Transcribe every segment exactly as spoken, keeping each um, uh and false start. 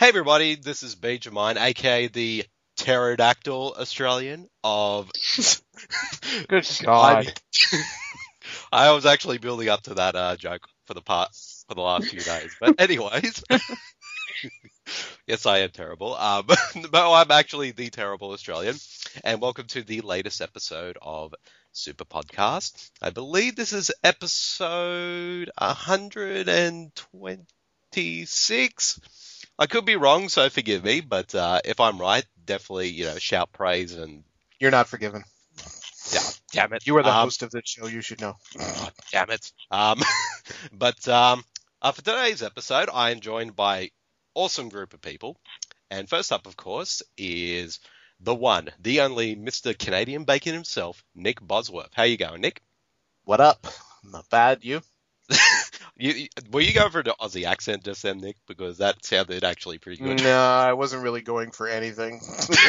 everybody, this is Benjamin, aka the pterodactyl Australian of... Good God. I, I was actually building up to that uh, joke for the part for the last few days. But anyways, yes, I am terrible. Um, but I'm actually the terrible Australian. And welcome to the latest episode of Super Podcast. I believe this is episode one hundred twenty-six. I could be wrong, so forgive me. But uh, if I'm right, definitely, you know, shout praise and... You're not forgiven. Yeah, damn it. You are the um, host of the show. You should know. Oh, damn it. Um, but um, uh, for today's episode, I am joined by awesome group of people. And first up, of course, is the one, the only Mister Canadian Bacon himself, Nick Bosworth. How you going, Nick? What up? Not bad. You? you, you were you going for the Aussie accent just then, Nick? Because that sounded actually pretty good. No, I wasn't really going for anything.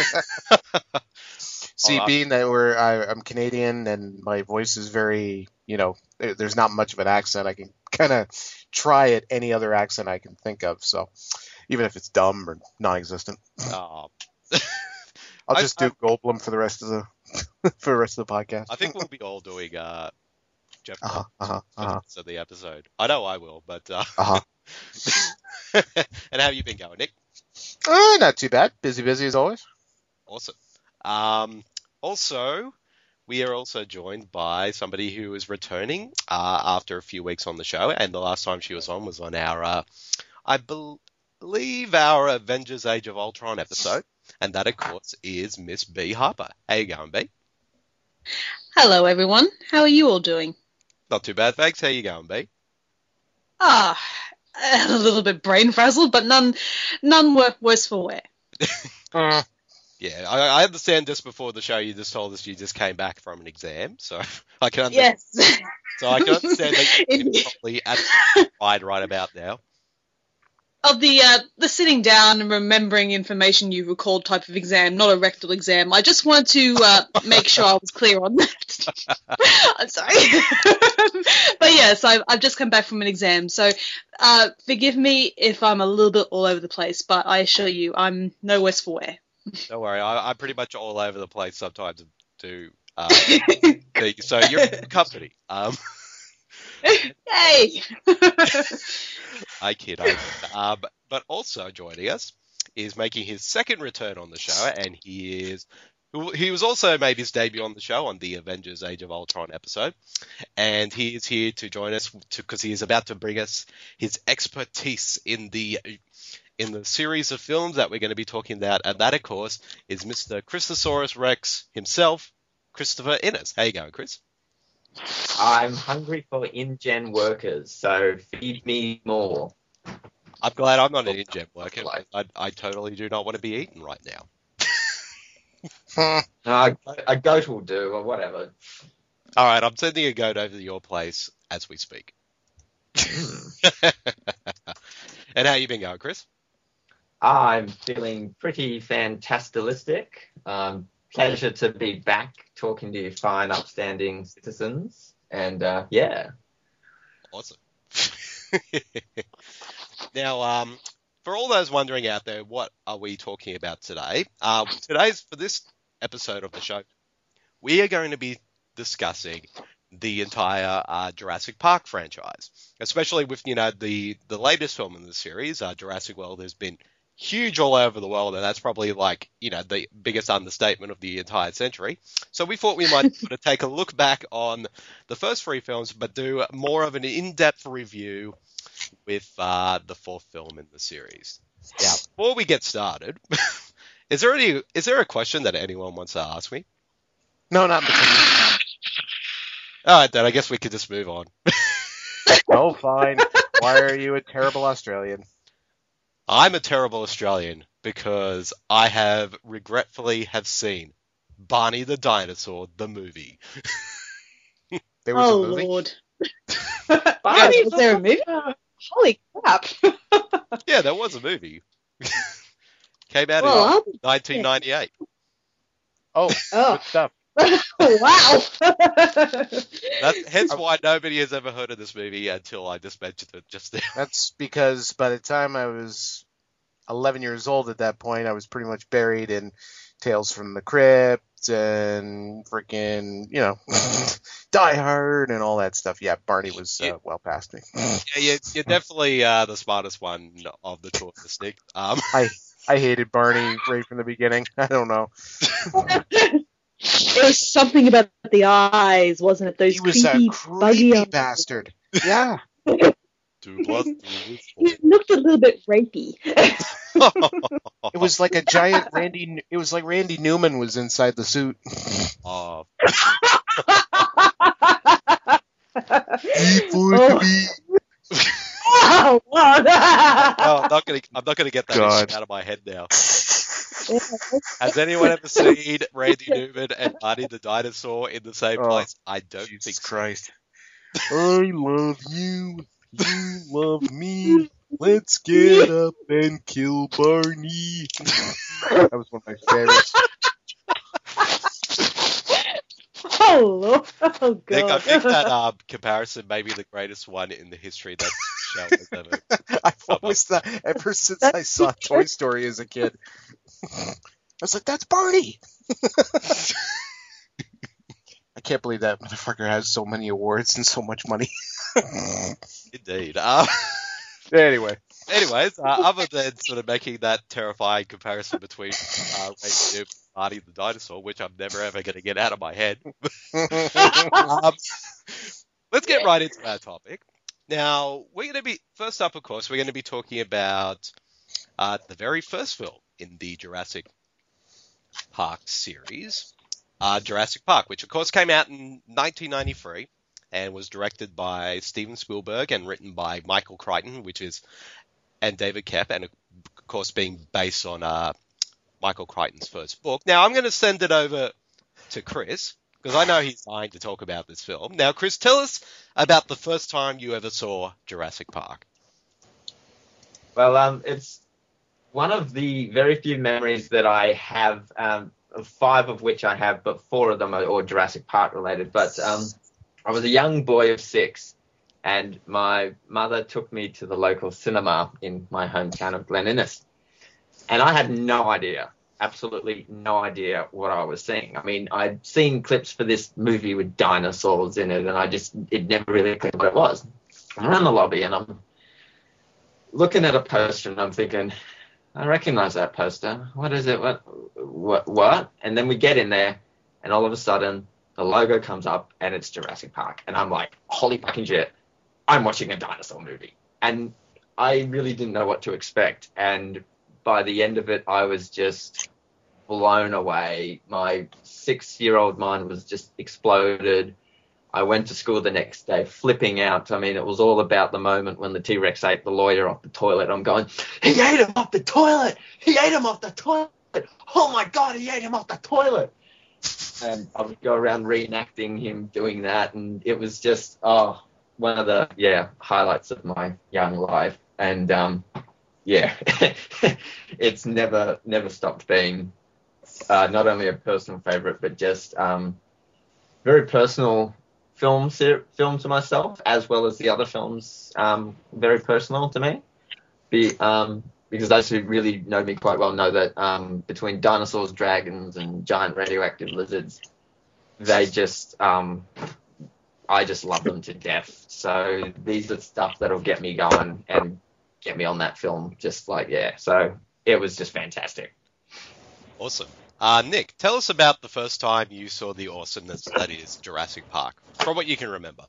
See, Oh, being that we're, I, I'm Canadian and my voice is very, you know, there, there's not much of an accent. I can kind of try at any other accent I can think of. So even if it's dumb or non-existent, oh. I'll I- just do Goldblum for the rest of the for the rest of the podcast. I think we'll be all doing uh, Jeff Uh-huh, Goldblum uh-huh, for uh-huh. the rest of the episode. I know I will, but... Uh... Uh-huh. And how have you been going, Nick? Uh, not too bad. Busy, busy as always. Awesome. Um, also, we are also joined by somebody who is returning uh, after a few weeks on the show, and the last time she was on was on our, uh, I bel believe, our Avengers Age of Ultron episode, and that, of course, is Miss B. Harper. How you going, B? Hello, everyone. How are you all doing? Not too bad, thanks. How you going, B? Ah, a little bit brain frazzled, but none, none wor- worse for wear. Uh, Yeah, I, I understand just before the show you just told us you just came back from an exam, so I can understand. Yes. So I can understand that you're Indeed. probably absolutely right right about now. Of the uh, the sitting down and remembering information you recalled type of exam, not a rectal exam. I just wanted to uh, make sure I was clear on that. I'm sorry. But yes, I've, I've just come back from an exam, so uh, forgive me if I'm a little bit all over the place, but I assure you I'm no worse for wear. Don't worry, I, I'm pretty much all over the place sometimes too. Uh, things, so you're in company. Um, Yay! I kid. I kid. Um, but also joining us is making his second return on the show, and he is he was also made his debut on the show on the Avengers Age of Ultron episode, and he is here to join us because he is about to bring us his expertise in the in the series of films that we're going to be talking about, and that, of course, is Mister Christosaurus Rex himself, Christopher Innes. How you going, Chris? I'm hungry for InGen workers, so feed me more. I'm glad I'm not an InGen worker. I, I totally do not want to be eaten right now. huh. Uh, a goat will do, or whatever. All right, I'm sending a goat over to your place as we speak. And how you been going, Chris? I'm feeling pretty fantastilistic. Um, pleasure to be back talking to you fine, upstanding citizens. And, uh, yeah. Awesome. Now, um, for all those wondering out there, what are we talking about today? Uh, today's, for this episode of the show, we are going to be discussing the entire uh, Jurassic Park franchise, especially with, you know, the, the latest film in the series, uh, Jurassic World, has been huge all over the world, and that's probably like, you know, the biggest understatement of the entire century. So we thought we might sort of take a look back on the first three films, but do more of an in-depth review with uh, the fourth film in the series. Now, before we get started, is there any is there a question that anyone wants to ask me? No, not particularly. All right, then I guess we could just move on. Oh, fine. Why are you a terrible Australian? I'm a terrible Australian because I have regretfully have seen Barney the Dinosaur, the movie. There was Oh, a movie. Lord. Barney was there a movie? Holy crap. Yeah, there was a movie. Came out Well, in I'll- nineteen ninety-eight. Oh, Oh. good stuff. Wow. That's hence why nobody has ever heard of this movie until I just mentioned it just now. That's because by the time I was eleven years old at that point. I was pretty much buried in Tales from the Crypt and freaking, you know, Die Hard and all that stuff. Yeah, Barney was uh, well past me. Yeah, you're, you're definitely uh, the smartest one of the two of us, Nick. Um, I I hated Barney right from the beginning. I don't know. It was something about the eyes, wasn't it? Those He was creepy, a buggy creepy eyes. bastard. Yeah. two plus two is He looked a little bit rapey. four. It was like a giant Randy. It was like Randy Newman was inside the suit. Oh, Oh, wow. no, I'm not gonna. I'm not gonna get that God. issue out of my head now. Has anyone ever seen Randy Newman and Barney the dinosaur in the same Oh, place? I don't Jesus think so. Christ. I love you. You love me. Let's get up and kill Barney. That was one of my favorites. Oh, Lord. Oh, God. Nick, I think that um, comparison may be the greatest one in the history that show has ever. I've always thought, ever since I saw Toy Story as a kid, I was like, that's Barney. I can't believe that motherfucker has so many awards and so much money. Indeed. Uh, Anyway. anyways, uh, other than sort of making that terrifying comparison between uh, Randy Newman and Barney the dinosaur, which I'm never ever going to get out of my head, um, let's get right into our topic. Now, we're going to be, first up, of course, we're going to be talking about uh, the very first film in the Jurassic Park series, uh, Jurassic Park, which, of course, came out in nineteen ninety-three and was directed by Steven Spielberg and written by Michael Crichton, which is, and David Koepp, and, of course, being based on uh, Michael Crichton's first book. Now, I'm going to send it over to Chris, because I know he's dying to talk about this film. Now, Chris, tell us about the first time you ever saw Jurassic Park. Well, um, it's one of the very few memories that I have, um, five of which I have, but four of them are all Jurassic Park related. But um, I was a young boy of six, and my mother took me to the local cinema in my hometown of Glen Innes. And I had no idea, absolutely no idea what I was seeing. I mean, I'd seen clips for this movie with dinosaurs in it, and I just, it never really clicked what it was. I'm in the lobby, and I'm looking at a poster, and I'm thinking, I recognize that poster. What is it? What? What? What? And then we get in there, and all of a sudden, the logo comes up, and it's Jurassic Park. And I'm like, holy fucking shit, I'm watching a dinosaur movie. And I really didn't know what to expect. And by the end of it, I was just blown away. My six-year-old mind was just exploded. I went to school the next day flipping out. I mean, it was all about the moment when the T-Rex ate the lawyer off the toilet. I'm going, he ate him off the toilet! He ate him off the toilet! Oh my God, he ate him off the toilet! And I would go around reenacting him doing that, and it was just, oh, one of the, yeah, highlights of my young life. And, um, yeah, it's never, never stopped being uh, not only a personal favorite, but just um, very personal film, ser- film to myself, as well as the other films, um, very personal to me. Be, um, because those who really know me quite well know that um, between dinosaurs, dragons, and giant radioactive lizards, they just, um, I just love them to death. So these are stuff that'll get me going and get me on that film. Just like, yeah. So it was just fantastic. Awesome. Uh, Nick, tell us about the first time you saw the awesomeness that is Jurassic Park, from what you can remember.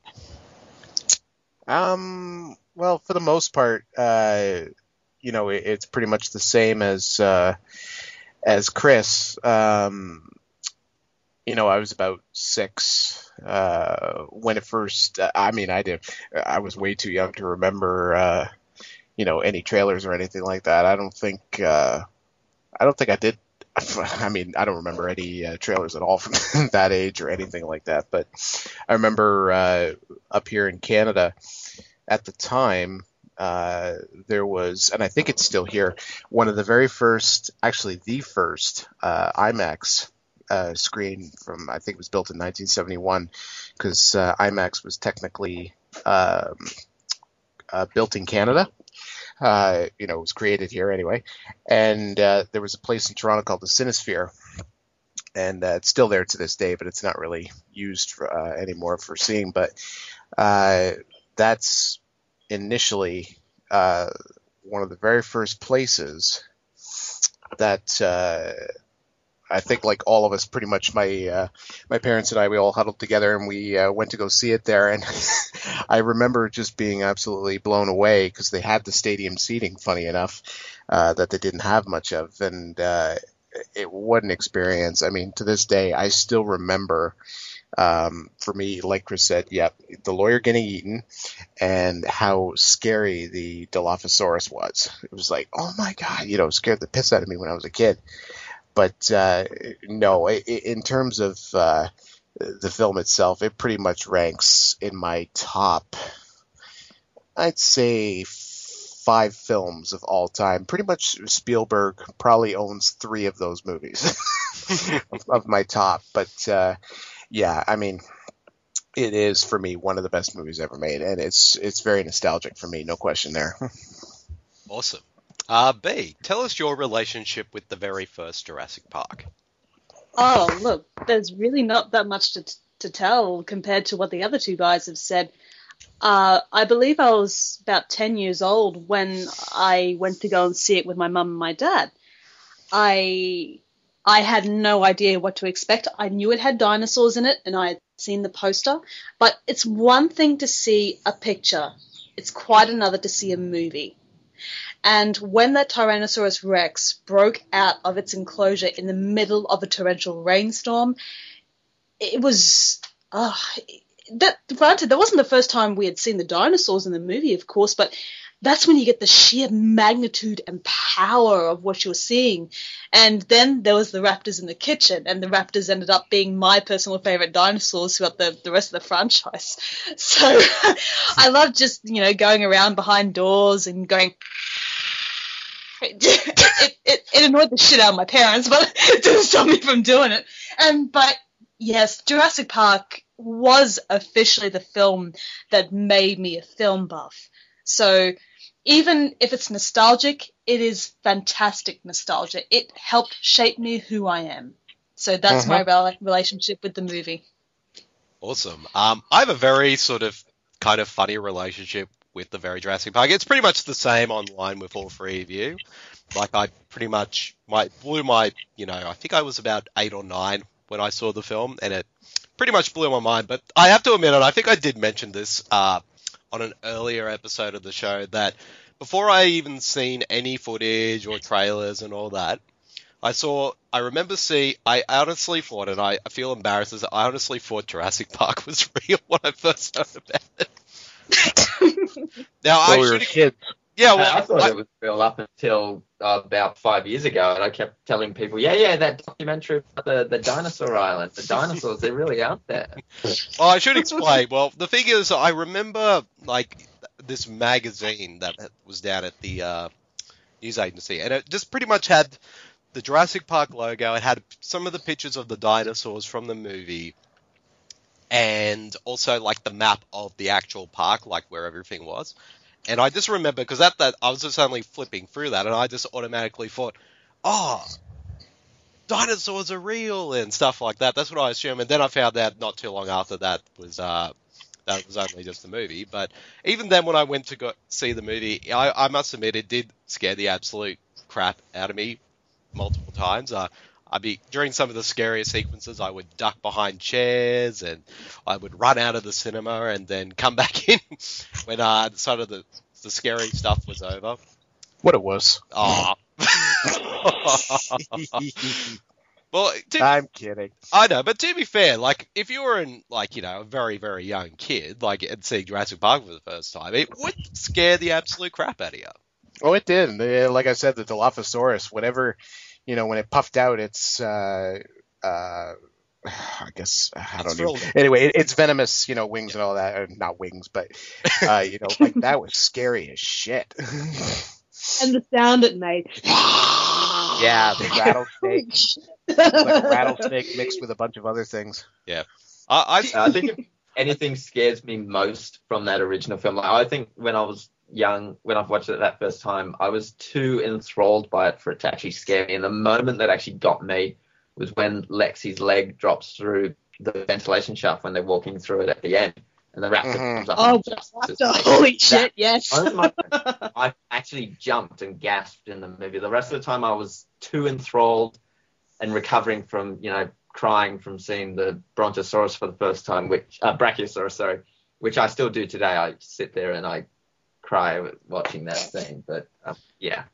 Um, well, for the most part, uh, you know, it, it's pretty much the same as uh, as Chris. Um, you know, I was about six uh, when it first. Uh, I mean, I did. I was way too young to remember, uh, you know, any trailers or anything like that. I don't think. Uh, I don't think I did. I mean, I don't remember any uh, trailers at all from that age or anything like that. But I remember uh, up here in Canada at the time, uh, there was, and I think it's still here, one of the very first, actually the first uh, IMAX uh, screen from, I think it was built in nineteen seventy-one, because uh, IMAX was technically um, uh, built in Canada. Uh, you know, it was created here anyway. And uh, there was a place in Toronto called the Cinesphere. And uh, it's still there to this day, but it's not really used for, uh, anymore for seeing. But uh, that's initially uh, one of the very first places that uh, I think, like all of us, pretty much my uh, my parents and I, we all huddled together and we uh, went to go see it there. And I remember just being absolutely blown away because they had the stadium seating, funny enough, uh, that they didn't have much of. And uh, it what an experience. I mean, to this day, I still remember, um, for me, like Chris said, yeah, the lawyer getting eaten and how scary the Dilophosaurus was. It was like, oh my God, you know, scared the piss out of me when I was a kid. But uh, no, I, in terms of uh, the film itself, it pretty much ranks in my top, I'd say, five films of all time. Pretty much Spielberg probably owns three of those movies of, of my top. But uh, yeah, I mean, it is for me one of the best movies ever made, and it's it's very nostalgic for me, no question there. Awesome. Uh, B, tell us your relationship with the very first Jurassic Park. Oh, look, there's really not that much to to tell compared to what the other two guys have said. Uh, I believe I was about ten years old when I went to go and see it with my mum and my dad. I I had no idea what to expect. I knew it had dinosaurs in it, and I had seen the poster. But it's one thing to see a picture. It's quite another to see a movie. And when that Tyrannosaurus Rex broke out of its enclosure in the middle of a torrential rainstorm, it was... Uh, that, granted, that wasn't the first time we had seen the dinosaurs in the movie, of course, but that's when you get the sheer magnitude and power of what you're seeing. And then there was the raptors in the kitchen, and the raptors ended up being my personal favorite dinosaurs throughout the, the rest of the franchise. So I love just, you know, going around behind doors and going... It, it, it, it annoyed the shit out of my parents, but it didn't stop me from doing it. And but yes, Jurassic Park was officially the film that made me a film buff. So even if it's nostalgic, it is fantastic nostalgia. It helped shape me who I am. So that's uh-huh. my rel- relationship with the movie. Awesome. Um, I have a very sort of kind of funny relationship with the very Jurassic Park. It's pretty much the same online with all three of you. Like I pretty much my blew my, you know, I think I was about eight or nine when I saw the film, and it pretty much blew my mind. But I have to admit, and I think I did mention this uh, on an earlier episode of the show, that before I even seen any footage or trailers and all that, I saw, I remember see, I honestly thought, and I, I feel embarrassed, as I honestly thought Jurassic Park was real when I first heard about it. Now, well, I we were should kids. Yeah, well, I thought I, it was real up until uh, about five years ago, and I kept telling people, yeah, yeah, that documentary about the, the dinosaur island, the dinosaurs, they're really out there. Well, I should explain. Well, the thing is, I remember, like, this magazine that was down at the uh, news agency, and it just pretty much had the Jurassic Park logo. It had some of the pictures of the dinosaurs from the movie, and also, like, the map of the actual park, like, where everything was. And I just remember, because at that, I was just only flipping through that, and I just automatically thought, oh, dinosaurs are real, and stuff like that. That's what I assumed. And then I found out not too long after that was uh, that was only just a movie. But even then, when I went to go see the movie, I, I must admit, it did scare the absolute crap out of me multiple times. Uh, I'd be, during some of the scariest sequences, I would duck behind chairs, and I would run out of the cinema and then come back in when uh, sort of the, the scary stuff was over. What it was. Oh. Well, to, I'm kidding. I know, but to be fair, like, if you were in, like, you know, a very, very young kid, like, and seeing Jurassic Park for the first time, it would scare the absolute crap out of you. Oh, it did. Like I said, the Dilophosaurus, whatever... You know, when it puffed out, it's, uh, uh, I guess, I don't know. Anyway, it, it's venomous, you know, wings and all that. Or not wings, but, uh, you know, like that was scary as shit. And the sound it made. Yeah, the rattlesnake. Like a rattlesnake mixed with a bunch of other things. Yeah. I, I, I think if anything scares me most from that original film, like, I think when I was young, when I've watched it that first time, I was too enthralled by it for it to actually scare me. And the moment that actually got me was when Lexi's leg drops through the ventilation shaft when they're walking through it at the end, and the raptor Mhm. comes up. Oh, and just- Raptor, holy shit, yes. Oh my- I actually jumped and gasped in the movie. The rest of the time I was too enthralled and recovering from, you know, crying from seeing the Brontosaurus for the first time, which, uh, Brachiosaurus, sorry, which I still do today. I sit there and I cry watching that scene, but um, yeah.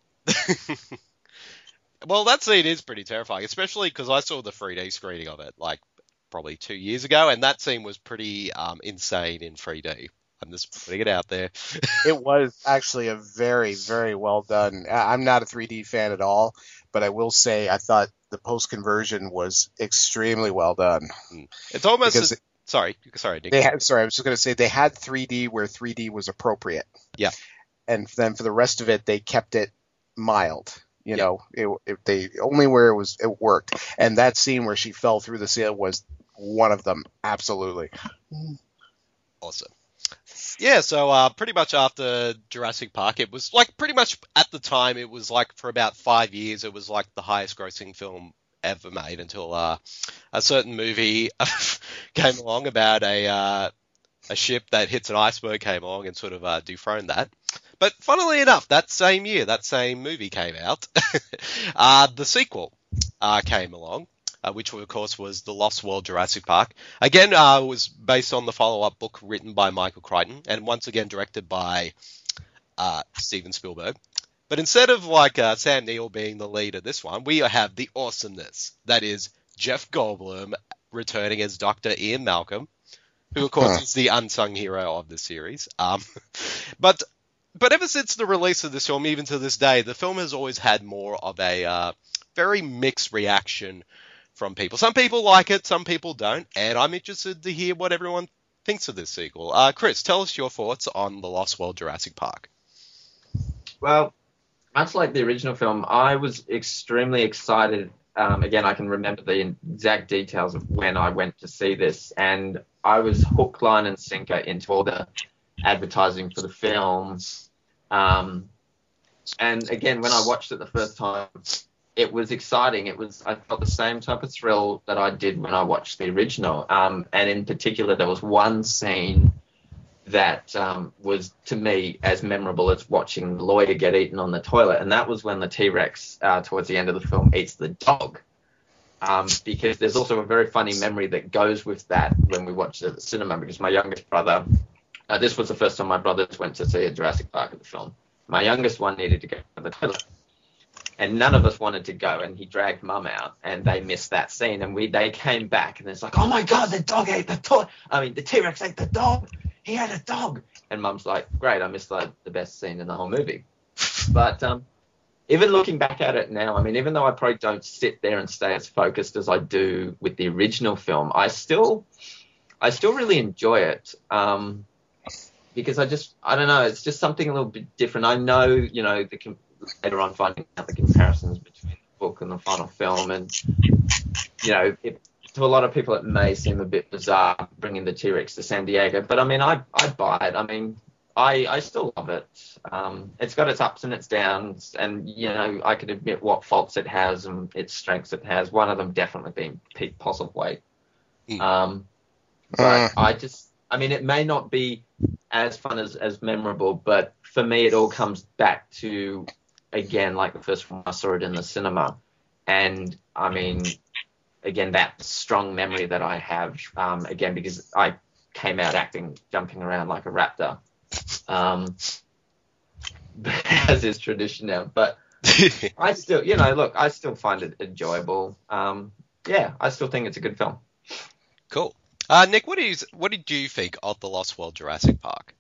Well, that scene is pretty terrifying, especially because I saw the three D screening of it like probably two years ago, and that scene was pretty um, insane in three D. I'm just putting it out there. It was actually a very, very well done. I- I'm not a three D fan at all, but I will say I thought the post conversion was extremely well done. It's almost Because as, sorry, sorry, Nick. They had, sorry, I was just going to say they had three D where three D was appropriate. Yeah. And then for the rest of it, they kept it mild. You Yeah. know, it, it, they only where it was it worked. And that scene where she fell through the ceiling was one of them. Absolutely. Awesome. Yeah, so uh, pretty much after Jurassic Park, it was like pretty much at the time, it was like for about five years, it was like the highest grossing film ever made until uh, a certain movie came along about a uh, a ship that hits an iceberg came along and sort of uh, dethroned that. But funnily enough, that same year, that same movie came out. uh, the sequel uh, came along. Uh, which of course was The Lost World Jurassic Park. Again, uh, was based on the follow-up book written by Michael Crichton, and once again directed by uh, Steven Spielberg. But instead of like uh, Sam Neill being the lead of this one, we have the awesomeness that is Jeff Goldblum returning as Doctor Ian Malcolm, who of course Huh. is the unsung hero of the series. Um, but but ever since the release of this film, even to this day, the film has always had more of a uh, very mixed reaction from people. Some people like it, some people don't, and I'm interested to hear what everyone thinks of this sequel. Uh, Chris, tell us your thoughts on The Lost World Jurassic Park. Well, much like the original film, I was extremely excited. Um, again, I can remember the exact details of when I went to see this, and I was hook, line, and sinker into all the advertising for the film. Um, and again, when I watched it the first time, it was exciting. It was I felt the same type of thrill that I did when I watched the original. Um, and in particular, there was one scene that um, was, to me, as memorable as watching the lawyer get eaten on the toilet. And that was when the T-Rex, uh, towards the end of the film, eats the dog. Um, because there's also a very funny memory that goes with that when we watched it at the cinema, because my youngest brother, uh, this was the first time my brothers went to see a Jurassic Park at the film. My youngest one needed to go to the toilet. And none of us wanted to go, and he dragged Mum out, and they missed that scene. And we they came back, and it's like, oh my God, the dog ate the toy. I mean, the T-Rex ate the dog. He had a dog. And Mum's like, great, I missed like the best scene in the whole movie. But um, even looking back at it now, I mean, even though I probably don't sit there and stay as focused as I do with the original film, I still, I still really enjoy it. Um, because I just, I don't know, it's just something a little bit different. I know, you know, the later on finding out the comparisons between the book and the final film, and you know, it, to a lot of people it may seem a bit bizarre bringing the T-Rex to San Diego, but I mean, I I buy it. I mean, I I still love it. Um, it's got its ups and its downs, and you know, I can admit what faults it has and its strengths it has. One of them definitely being Pete Postlethwaite. Mm. Um, but I just, I mean, it may not be as fun as as memorable, but for me, it all comes back to, again, like the first one I saw it in the cinema. And I mean, again, that strong memory that I have, um, again, because I came out acting, jumping around like a raptor, um, as is tradition now. But I still, you know, look, I still find it enjoyable. Um, yeah, I still think it's a good film. Cool. Uh, Nick, what, is, what did you think of The Lost World Jurassic Park?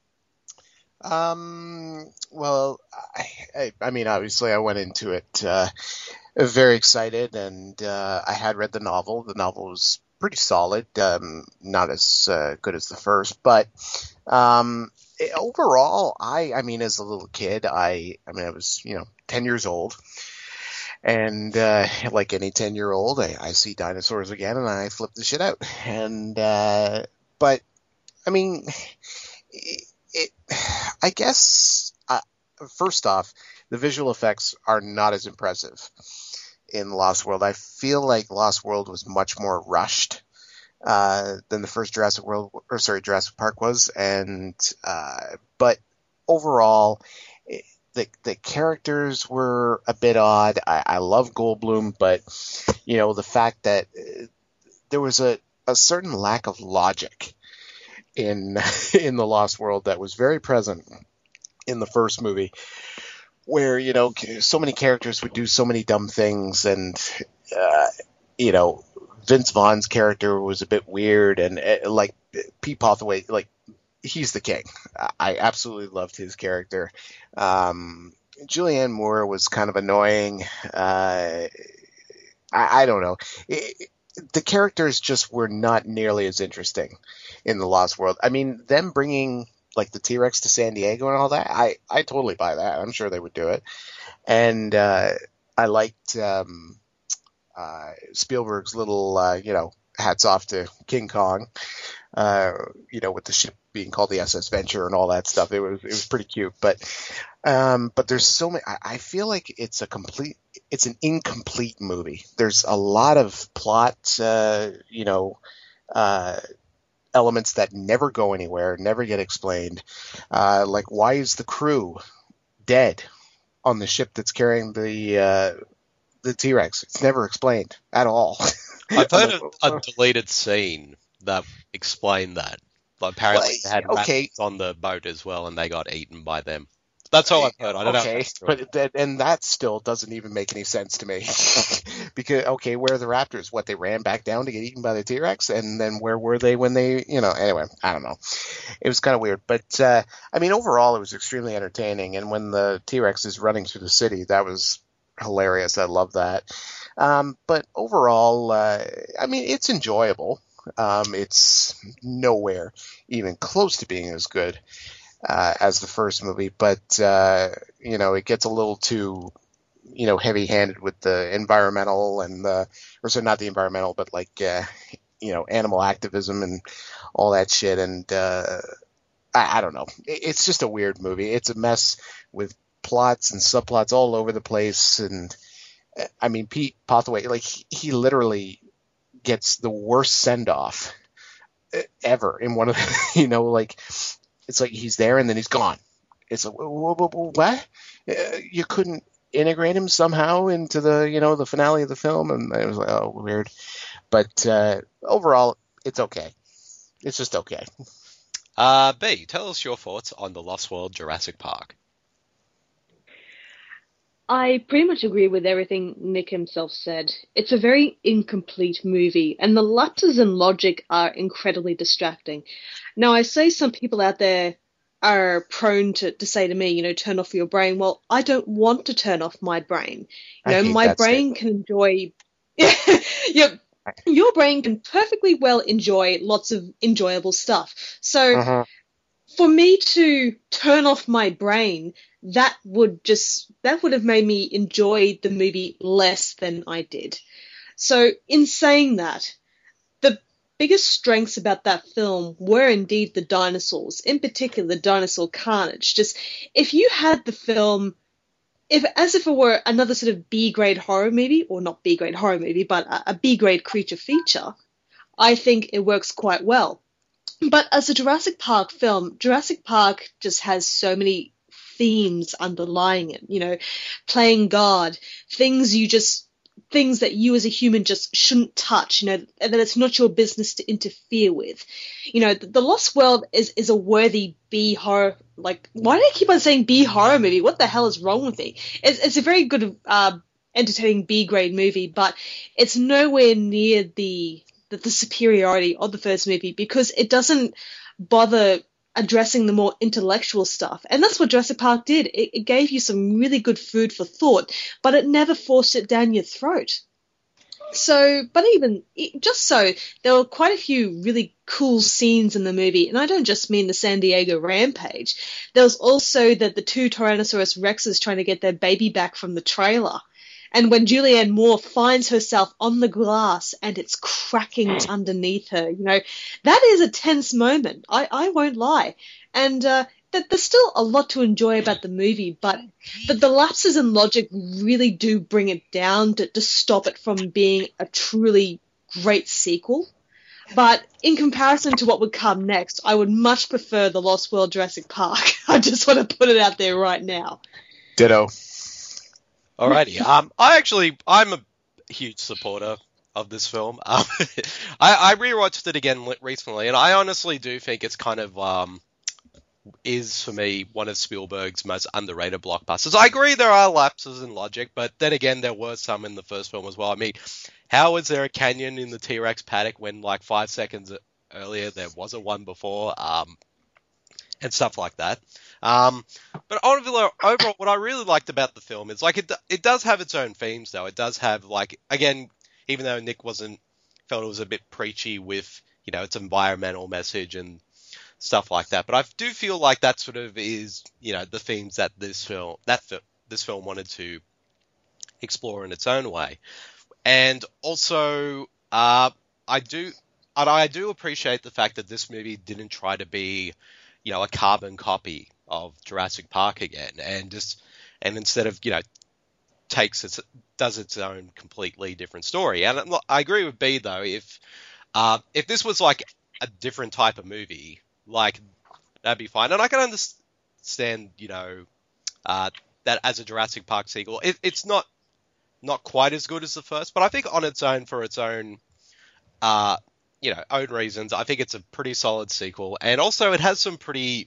Um, well, I, I, I mean, obviously I went into it uh, very excited, and uh, I had read the novel. The novel was pretty solid, um, not as uh, good as the first, but um, it, overall, I, I mean, as a little kid, I, I mean, I was, you know, ten years old, and uh, like any ten-year-old, I, I see dinosaurs again, and I flip the shit out, and uh, but I mean. It, It, I guess first off, the visual effects are not as impressive in Lost World. I feel like Lost World was much more rushed uh, than the first Jurassic World, or sorry, Jurassic Park was, and uh, but overall, the the characters were a bit odd. I, I love Goldblum, but you know the fact that there was a, a certain lack of logic in in the Lost World that was very present in the first movie, where you know so many characters would do so many dumb things, and uh, you know Vince Vaughn's character was a bit weird, and uh, like Pete Pothaway, like he's the king. I absolutely loved his character. Um, Julianne Moore was kind of annoying. Uh, I, I don't know. It, the characters just were not nearly as interesting in the Lost World. I mean, them bringing like the T-Rex to San Diego and all that, I, I totally buy that. I'm sure they would do it. And uh, I liked um, uh, Spielberg's little, uh, you know, hats off to King Kong, uh, you know, with the ship being called the S S Venture and all that stuff. It was it was pretty cute. But um, but there's so many. I, I feel like it's a complete, it's an incomplete movie. There's a lot of plot, uh, you know, uh, elements that never go anywhere, never get explained. Uh, like, why is the crew dead on the ship that's carrying the uh, the T-Rex? It's never explained at all. I've heard of a deleted scene that explained that. But apparently Well, they had okay. rats on the boat as well, and they got eaten by them. That's all I've heard. I don't okay, know. If that's true. but that, and that still doesn't even make any sense to me. Because okay, where are the raptors? What, they ran back down to get eaten by the T-Rex, and then where were they when they, you know? Anyway, I don't know. It was kind of weird, but uh, I mean, overall, it was extremely entertaining. And when the T-Rex is running through the city, that was hilarious. I love that. Um, but overall, uh, I mean, it's enjoyable. Um, it's nowhere even close to being as good uh, as the first movie, but uh, you know, it gets a little too, you know, heavy-handed with the environmental and the, or so not the environmental, but like uh, you know, animal activism and all that shit. And uh, I, I don't know, it, it's just a weird movie. It's a mess with plots and subplots all over the place. And I mean, Pete Pothaway, like he, he literally gets the worst send-off ever in one of the, you know, like it's like he's there and then he's gone. It's like, what? You couldn't integrate him somehow into the, you know, the finale of the film? And I was like, oh, weird. But uh, overall, it's okay. It's just okay. Uh, B, tell us your thoughts on the Lost World Jurassic Park. I pretty much agree with everything Nick himself said. It's a very incomplete movie, and the lapses in logic are incredibly distracting. Now, I say some people out there are prone to, to say to me, you know, turn off your brain. Well, I don't want to turn off my brain. You know, my brain statement. can enjoy... your, your brain can perfectly well enjoy lots of enjoyable stuff. So... Uh-huh. For me to turn off my brain, that would just, that would have made me enjoy the movie less than I did. So in saying that, the biggest strengths about that film were indeed the dinosaurs, in particular the dinosaur carnage. Just, if you had the film, if as if it were another sort of B-grade horror movie, or not B-grade horror movie, but a, a B-grade creature feature, I think it works quite well. But as a Jurassic Park film, Jurassic Park just has so many themes underlying it, you know, playing God, things you just, things that you as a human just shouldn't touch, you know, and that it's not your business to interfere with. You know, the, the Lost World is, is a worthy B horror, like, why do I keep on saying B horror movie? What the hell is wrong with me? It's, it's a very good, uh, entertaining B-grade movie, but it's nowhere near the... The, the superiority of the first movie, because it doesn't bother addressing the more intellectual stuff. And that's what Jurassic Park did. It, it gave you some really good food for thought, but it never forced it down your throat. So, but even, just so, there were quite a few really cool scenes in the movie, and I don't just mean the San Diego rampage. There was also the, the two Tyrannosaurus Rexes trying to get their baby back from the trailer. And when Julianne Moore finds herself on the glass and it's cracking underneath her, you know, that is a tense moment. I, I won't lie. And uh, that there's still a lot to enjoy about the movie, but the, the lapses in logic really do bring it down to, to stop it from being a truly great sequel. But in comparison to what would come next, I would much prefer The Lost World Jurassic Park. I just want to put it out there right now. Ditto. Alrighty. Um, I actually, I'm a huge supporter of this film. Um, I, I rewatched it again recently, and I honestly do think it's kind of um, is for me one of Spielberg's most underrated blockbusters. I agree there are lapses in logic, but then again, there were some in the first film as well. I mean, how is there a canyon in the T-Rex paddock when like five seconds earlier there wasn't one before? Um, and stuff like that. Um, but overall, overall, what I really liked about the film is like it it does have its own themes though. It does have like, again, even though Nick wasn't felt it was a bit preachy with, you know, its environmental message and stuff like that. But I do feel like that sort of is, you know, the themes that this film that this film wanted to explore in its own way. And also, uh, I do, and I do appreciate the fact that this movie didn't try to be, you know, a carbon copy of Jurassic Park again, and just, and instead of, you know, takes its, does its own completely different story. And I agree with B though, if, uh, if this was like a different type of movie, like that'd be fine. And I can understand, you know, uh, that as a Jurassic Park sequel, it, it's not. Not quite as good as the first, but I think on its own, for its own, uh, you know, own reasons, I think it's a pretty solid sequel. And also, it has some pretty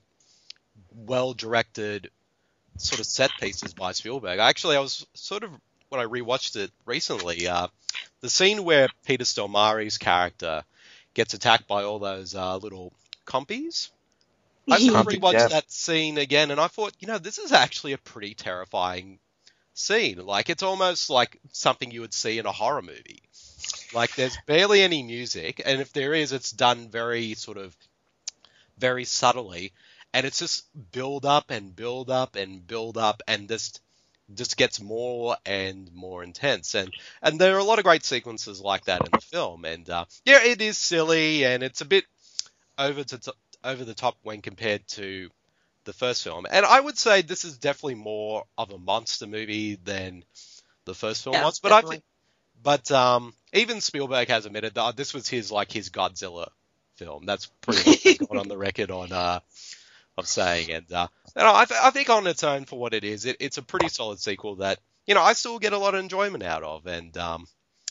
well-directed sort of set pieces by Spielberg. Actually, I was sort of, when I rewatched it recently, uh, the scene where Peter Stormare's character gets attacked by all those uh, little compies. I sort of rewatched yeah. that scene again, and I thought, you know, this is actually a pretty terrifying scene. Like, it's almost like something you would see in a horror movie. Like, there's barely any music, and if there is, it's done very sort of very subtly, and it's just build up and build up and build up, and just just gets more and more intense. And and there are a lot of great sequences like that in the film. And uh, yeah, it is silly, and it's a bit over to t- over the top when compared to the first film. And I would say this is definitely more of a monster movie than the first film Yeah, was. But definitely. I think, but um, even Spielberg has admitted that this was his like his Godzilla film. That's pretty much gone on the record on uh, of saying. And uh, you know, I, th- I think on its own for what it is, it, it's a pretty solid sequel that, you know, I still get a lot of enjoyment out of. And um,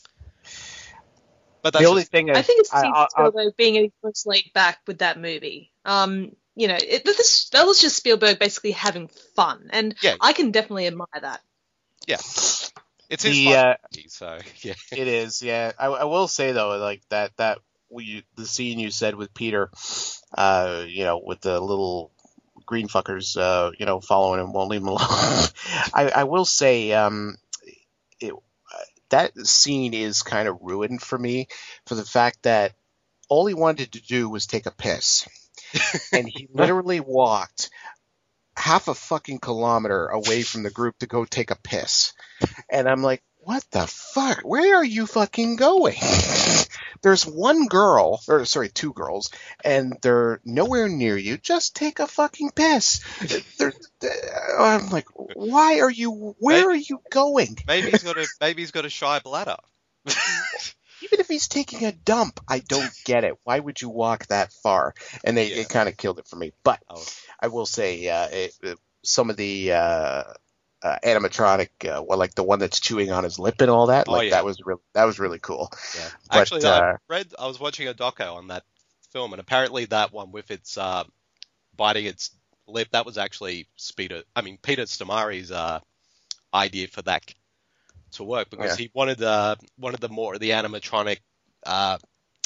but that's The only just- thing is, I think it's I- Steve I- I- Spielberg being a most laid back with that movie. Um, you know, it, this, that was just Spielberg basically having fun, and Yeah. I can definitely admire that. yeah, it's his The, fun uh, movie, so yeah. It is, yeah. I, I will say though, like that that we the scene you said with Peter, uh, you know, with the little green fuckers, uh, you know, following him, won't leave him alone. I, I will say, um, it, that scene is kind of ruined for me for the fact that all he wanted to do was take a piss, and he literally walked half a fucking kilometer away from the group to go take a piss. And I'm like, what the fuck? Where are you fucking going? There's one girl, or sorry, two girls, and they're nowhere near you. Just take a fucking piss. They're, they're- I'm like, why are you, where are you going? Maybe he's got a maybe he's got a shy bladder. Even if he's taking a dump, I don't get it. Why would you walk that far? And they Yeah. it kind of killed it for me. But Oh. I will say, uh, it, it- some of the uh, uh, animatronic, uh, well, like the one that's chewing on his lip and all that, Oh, like yeah. that was really that was really cool. Yeah. But, Actually, I uh, read. I was watching a doco on that film, and apparently that one with its uh, biting its lip, that was actually Peter. I mean, Peter Stormare's uh, idea for that to work, because Yeah. he wanted uh, wanted the more the animatronic uh,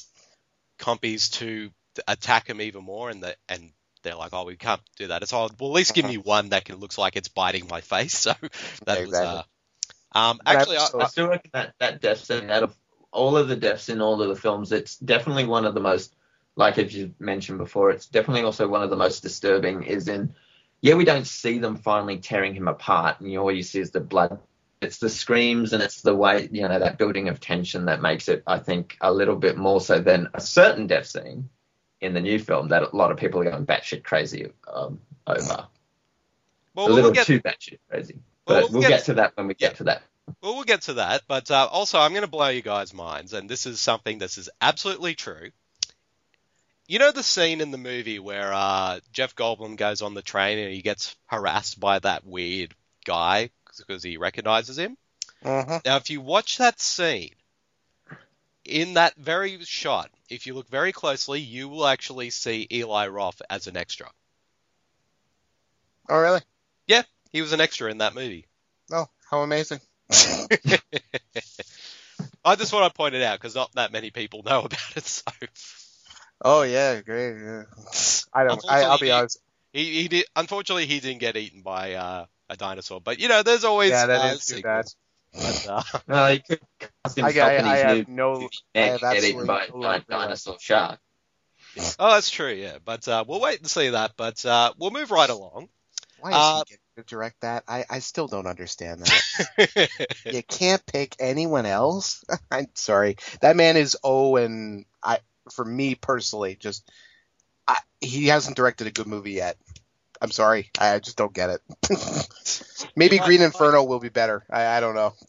compies to attack him even more, and the and. They're like, oh, we can't do that. It's all, well, at least give me one that can looks like it's biting my face. So that was. Exactly. Uh, um, But I actually, I, also- I still reckon that that death scene, out of all of the deaths in all of the films, it's definitely one of the most, like as you mentioned before, it's definitely also one of the most disturbing. Is in, yeah, we don't see them finally tearing him apart, and you, all you see is the blood. It's the screams, and it's the way, you know, that building of tension that makes it, I think, a little bit more so than a certain death scene in the new film that a lot of people are going batshit crazy um, over. Well, a little we'll get, too batshit crazy. well, But we'll we'll, get- get, to that when we yeah. get to that. Well, we'll get to that, but uh, also I'm going to blow you guys' minds, and this is something this is absolutely true. You know the scene in the movie where uh, Jeff Goldblum goes on the train and he gets harassed by that weird guy because he recognizes him? Uh-huh. Now, if you watch that scene, in that very shot, if you look very closely, you will actually see Eli Roth as an extra. Oh, really? Yeah, he was an extra in that movie. Oh, how amazing. I just want to point it out because not that many people know about it. So Oh, yeah, great. Yeah. I don't. I, I'll be Unfortunately, honest. he, he did. Unfortunately, he didn't get eaten by uh, a dinosaur. But you know, there's always Yeah, that uh, is too bad. sequels. But, uh, Well, you could cast him I, I, stopping I his have new no. movie I neck have get eaten absolutely by a no giant regret. dinosaur shark. oh, that's true. Yeah, but uh, we'll wait and see that. But uh, we'll move right along. Why is Uh, he getting to direct that? I, I still don't understand that. You can't pick anyone else. I'm sorry. That man is oh, and I, for me personally, just I, he hasn't directed a good movie yet. I'm sorry. I, I just don't get it. Maybe You might- Green Inferno will be better. I, I don't know.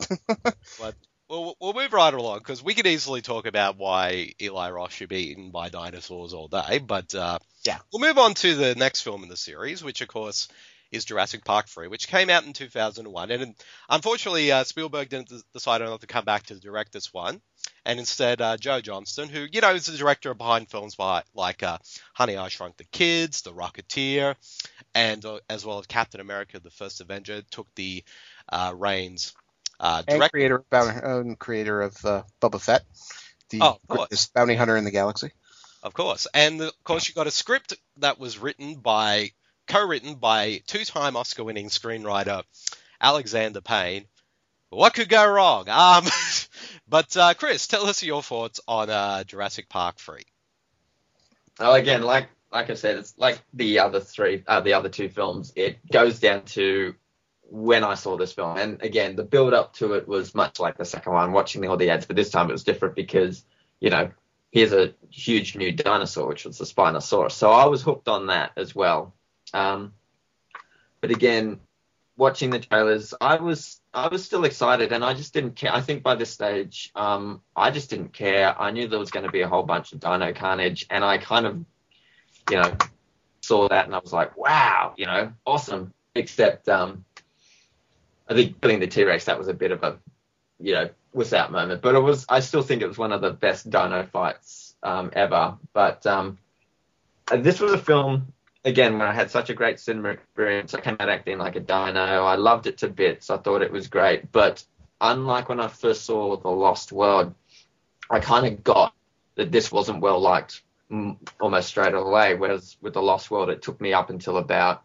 Well, we'll move right along because we could easily talk about why Eli Roth should be eaten by dinosaurs all day. But uh, Yeah. we'll move on to the next film in the series, which of course is Jurassic Park three, which came out in two thousand one. And unfortunately, uh, Spielberg didn't d- decide not to come back to direct this one. And instead, uh, Joe Johnston, who, you know, is the director behind films by, like uh, Honey, I Shrunk the Kids, The Rocketeer, and uh, as well as Captain America, The First Avenger, took the uh, reins. Uh, And direct- creator, bounty, um, creator of uh, Boba Fett, the Oh, of course. greatest bounty hunter in the galaxy. Of course. And of course, you got a script that was written by, co-written by two-time Oscar-winning screenwriter Alexander Payne. What could go wrong? Um, but uh, Chris, tell us your thoughts on uh, Jurassic Park three. Well, again, like like I said, it's like the other three, uh, the other two films. It goes down to when I saw this film, and again, the build up to it was much like the second one. Watching all the ads, but this time it was different because, you know, here's a huge new dinosaur, which was the Spinosaurus. So I was hooked on that as well. Um, but again, watching the trailers, I was I was still excited, and I just didn't care. I think by this stage, um, I just didn't care. I knew there was going to be a whole bunch of dino carnage, and I kind of, you know, saw that, and I was like, wow, you know, awesome. Except, um, I think killing the T-Rex, that was a bit of a, you know, was that moment. But it was, I still think it was one of the best dino fights um, ever. But um, this was a film, again, when I had such a great cinema experience. I came out acting like a dino. I loved it to bits. I thought it was great. But unlike when I first saw The Lost World, I kind of got that this wasn't well liked mm, almost straight away. Whereas with The Lost World, it took me up until about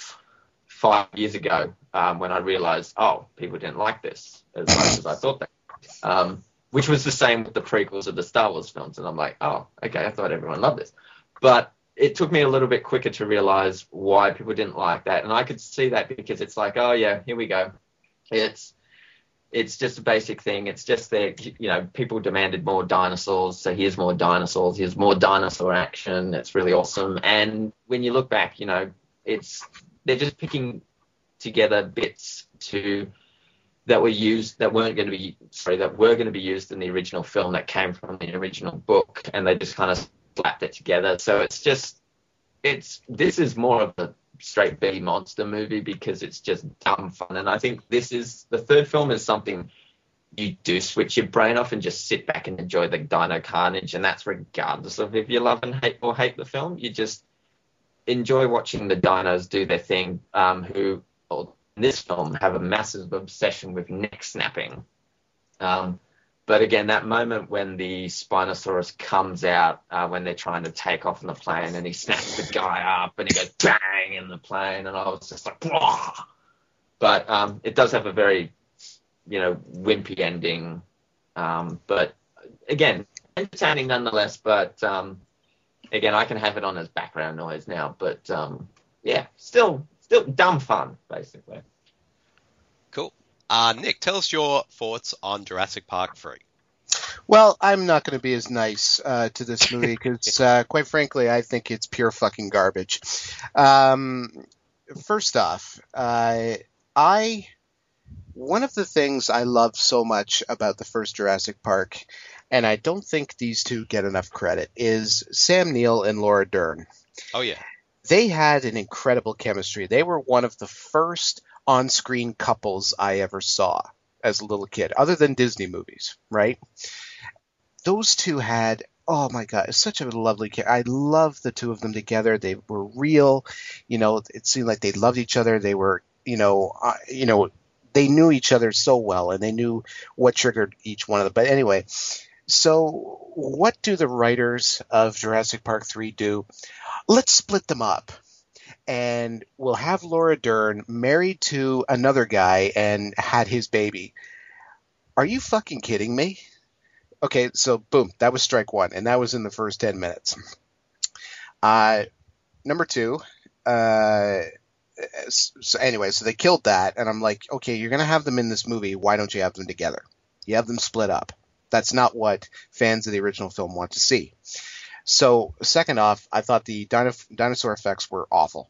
five years ago um, when I realized, oh, people didn't like this as much as I thought they would. Um, which was the same with the prequels of the Star Wars films. And I'm like, oh, okay, I thought everyone loved this. But it took me a little bit quicker to realize why people didn't like that. And I could see that because it's like, oh, yeah, here we go. It's it's just a basic thing. It's just that, you know, people demanded more dinosaurs. So here's more dinosaurs. Here's more dinosaur action. It's really awesome. And when you look back, you know, it's they're just picking together bits to that were used that weren't going to be sorry that were going to be used in the original film that came from the original book, and they just kind of slapped it together. So it's just it's this is more of a straight B monster movie because it's just dumb fun. And I think this is the third film is something you do switch your brain off and just sit back and enjoy the dino carnage, and that's regardless of if you love and hate or hate the film. You just enjoy watching the dinos do their thing, um, who well, in this film have a massive obsession with neck snapping. Um, but again, that moment when the Spinosaurus comes out, uh, when they're trying to take off in the plane, and he snaps the guy up and he goes bang in the plane, and I was just like, whoa! But um, it does have a very, you know, wimpy ending. Um, but again, entertaining nonetheless, but um, again, I can have it on as background noise now, but um, yeah, still, still dumb fun, basically. Cool. Uh, Nick, tell us your thoughts on Jurassic Park three. Well, I'm not going to be as nice uh, to this movie because, uh, quite frankly, I think it's pure fucking garbage. Um, first off, uh, I one of the things I love so much about the first Jurassic Park, and I don't think these two get enough credit, is Sam Neill and Laura Dern. Oh yeah. They had an incredible chemistry. They were one of the first on-screen couples I ever saw as a little kid, other than Disney movies, right? Those two had, oh my God, it's such a lovely care. I love the two of them together. They were real. You know, it seemed like they loved each other. They were, you know, uh, you know, they knew each other so well, and they knew what triggered each one of them. But anyway, so what do the writers of Jurassic Park three do? Let's split them up. And we'll have Laura Dern married to another guy and had his baby. Are you fucking kidding me? Okay, so boom, that was strike one, and that was in the first ten minutes. Uh, number two, uh, so anyway, so they killed that, and I'm like, okay, you're going to have them in this movie. Why don't you have them together? You have them split up. That's not what fans of the original film want to see. So, second off, I thought the dino- dinosaur effects were awful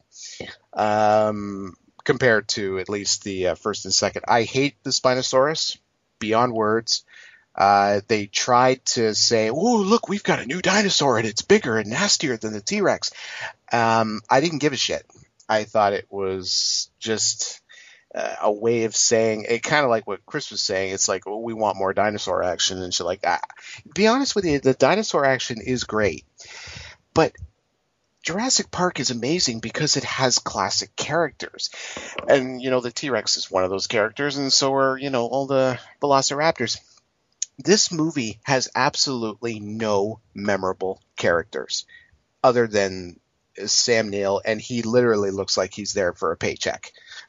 um, compared to at least the uh, first and second. I hate the Spinosaurus beyond words. Uh, they tried to say, oh, look, we've got a new dinosaur, and it's bigger and nastier than the T-Rex. Um, I didn't give a shit. I thought it was just uh, a way of saying it, kind of like what Chris was saying. It's like, well, we want more dinosaur action and shit like that. Be honest with you, the dinosaur action is great, but Jurassic Park is amazing because it has classic characters, and you know the T-Rex is one of those characters, and so are you know all the Velociraptors. This movie has absolutely no memorable characters other than Sam Neill, and he literally looks like he's there for a paycheck.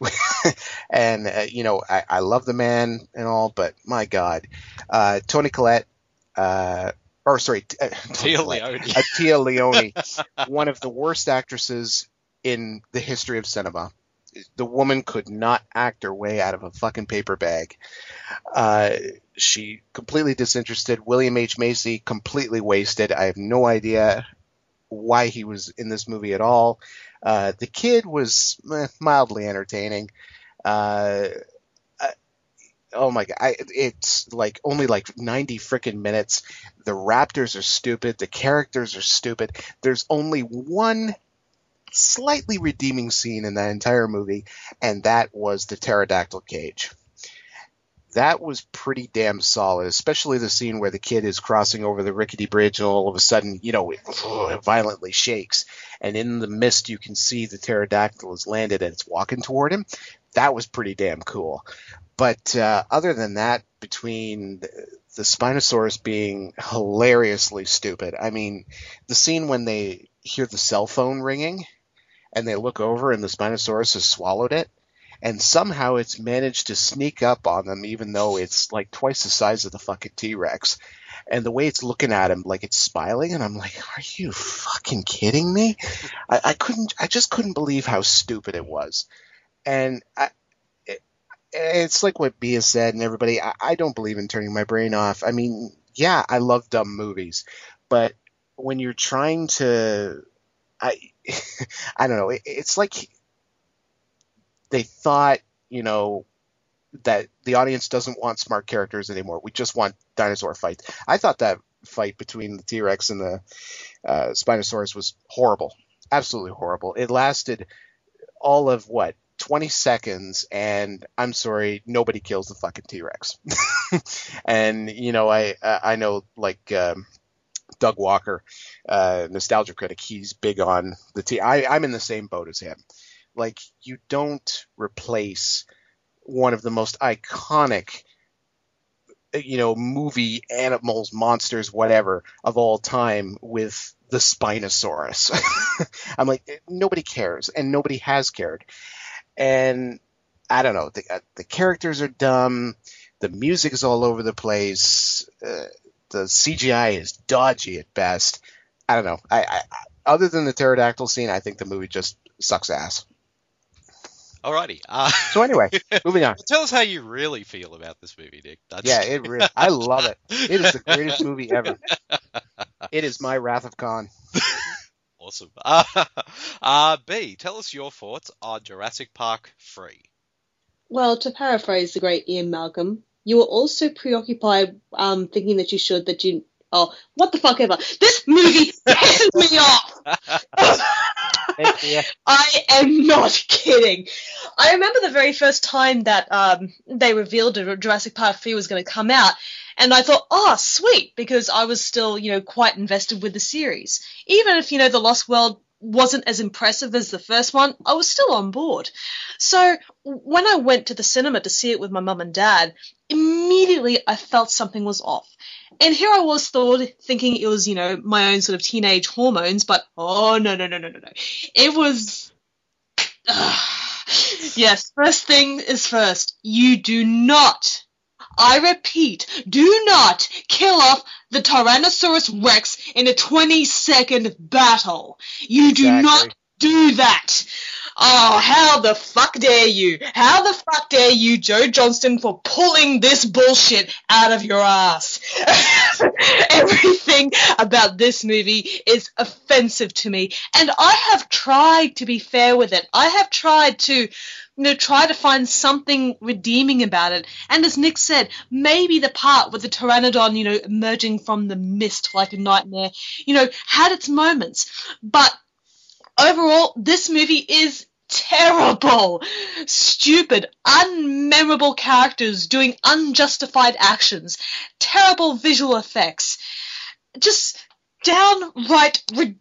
and uh, you know, I, I love the man and all, but my God, uh, Toni Collette, uh, or sorry, t- uh, Tia Leone, uh, Tia Leone, one of the worst actresses in the history of cinema. The woman could not act her way out of a fucking paper bag. Uh, she completely disinterested. William H. Macy completely wasted. I have no idea why he was in this movie at all. Uh, the kid was eh, mildly entertaining. Uh, uh, oh my God. I, it's like only like ninety freaking minutes. The raptors are stupid. The characters are stupid. There's only one slightly redeeming scene in that entire movie, and that was the pterodactyl cage. That was pretty damn solid, especially the scene where the kid is crossing over the rickety bridge and all of a sudden, you know, it, it violently shakes. And in the mist, you can see the pterodactyl has landed and it's walking toward him. That was pretty damn cool. But uh, other than that, between the, the Spinosaurus being hilariously stupid, I mean, the scene when they hear the cell phone ringing and they look over and the Spinosaurus has swallowed it, and somehow it's managed to sneak up on them even though it's like twice the size of the fucking T-Rex. And the way it's looking at him, like it's smiling, and I'm like, are you fucking kidding me? I, I couldn't, I just couldn't believe how stupid it was. And I, it, it's like what Bia said and everybody, I, I don't believe in turning my brain off. I mean, yeah, I love dumb movies, but when you're trying to, I, I don't know, it, it's like they thought, you know, that the audience doesn't want smart characters anymore. We just want dinosaur fights. I thought that fight between the T-Rex and the uh, Spinosaurus was horrible. Absolutely horrible. It lasted all of, what, twenty seconds, and I'm sorry, nobody kills the fucking T-Rex. And, you know, I I know, like, um, Doug Walker, uh, nostalgia critic, he's big on the T. I, I'm in the same boat as him. Like, you don't replace one of the most iconic, you know, movie animals, monsters, whatever, of all time with the Spinosaurus. I'm like, nobody cares, and nobody has cared. And I don't know, the, uh, the characters are dumb, the music is all over the place, uh, the C G I is dodgy at best. I don't know. I, I, other than the pterodactyl scene, I think the movie just sucks ass. Alrighty. Uh, So anyway, moving on. tell us how you really feel about this movie, Nick. That's... Yeah, it really, I love it. It is the greatest movie ever. It is my Wrath of Khan. Awesome. Uh, uh, B, tell us your thoughts on Jurassic Park three. Well, to paraphrase the great Ian Malcolm, you were also preoccupied um, thinking that you should, that you... Oh, what the fuck ever. This movie pisses me off! I am not kidding. I remember the very first time that um, they revealed that Jurassic Park three was going to come out, and I thought, oh, sweet, because I was still, you know, quite invested with the series. Even if, you know, The Lost World wasn't as impressive as the first one, I was still on board. So when I went to the cinema to see it with my mum and dad, immediately I felt something was off. And here I was thought, thinking it was, you know, my own sort of teenage hormones, but oh, no, no, no, no, no, no. It was... Uh, yes, first thing is first. You do not, I repeat, do not kill off the Tyrannosaurus Rex in a twenty-second battle. You do Exactly. not do that. Oh, how the fuck dare you? How the fuck dare you, Joe Johnston, for pulling this bullshit out of your ass? Everything about this movie is offensive to me, and I have tried to be fair with it. I have tried to, you know, try to find something redeeming about it. And as Nick said, maybe the part with the Pteranodon, you know, emerging from the mist like a nightmare, you know, had its moments. But overall, this movie is terrible. Stupid, unmemorable characters doing unjustified actions. Terrible visual effects. Just downright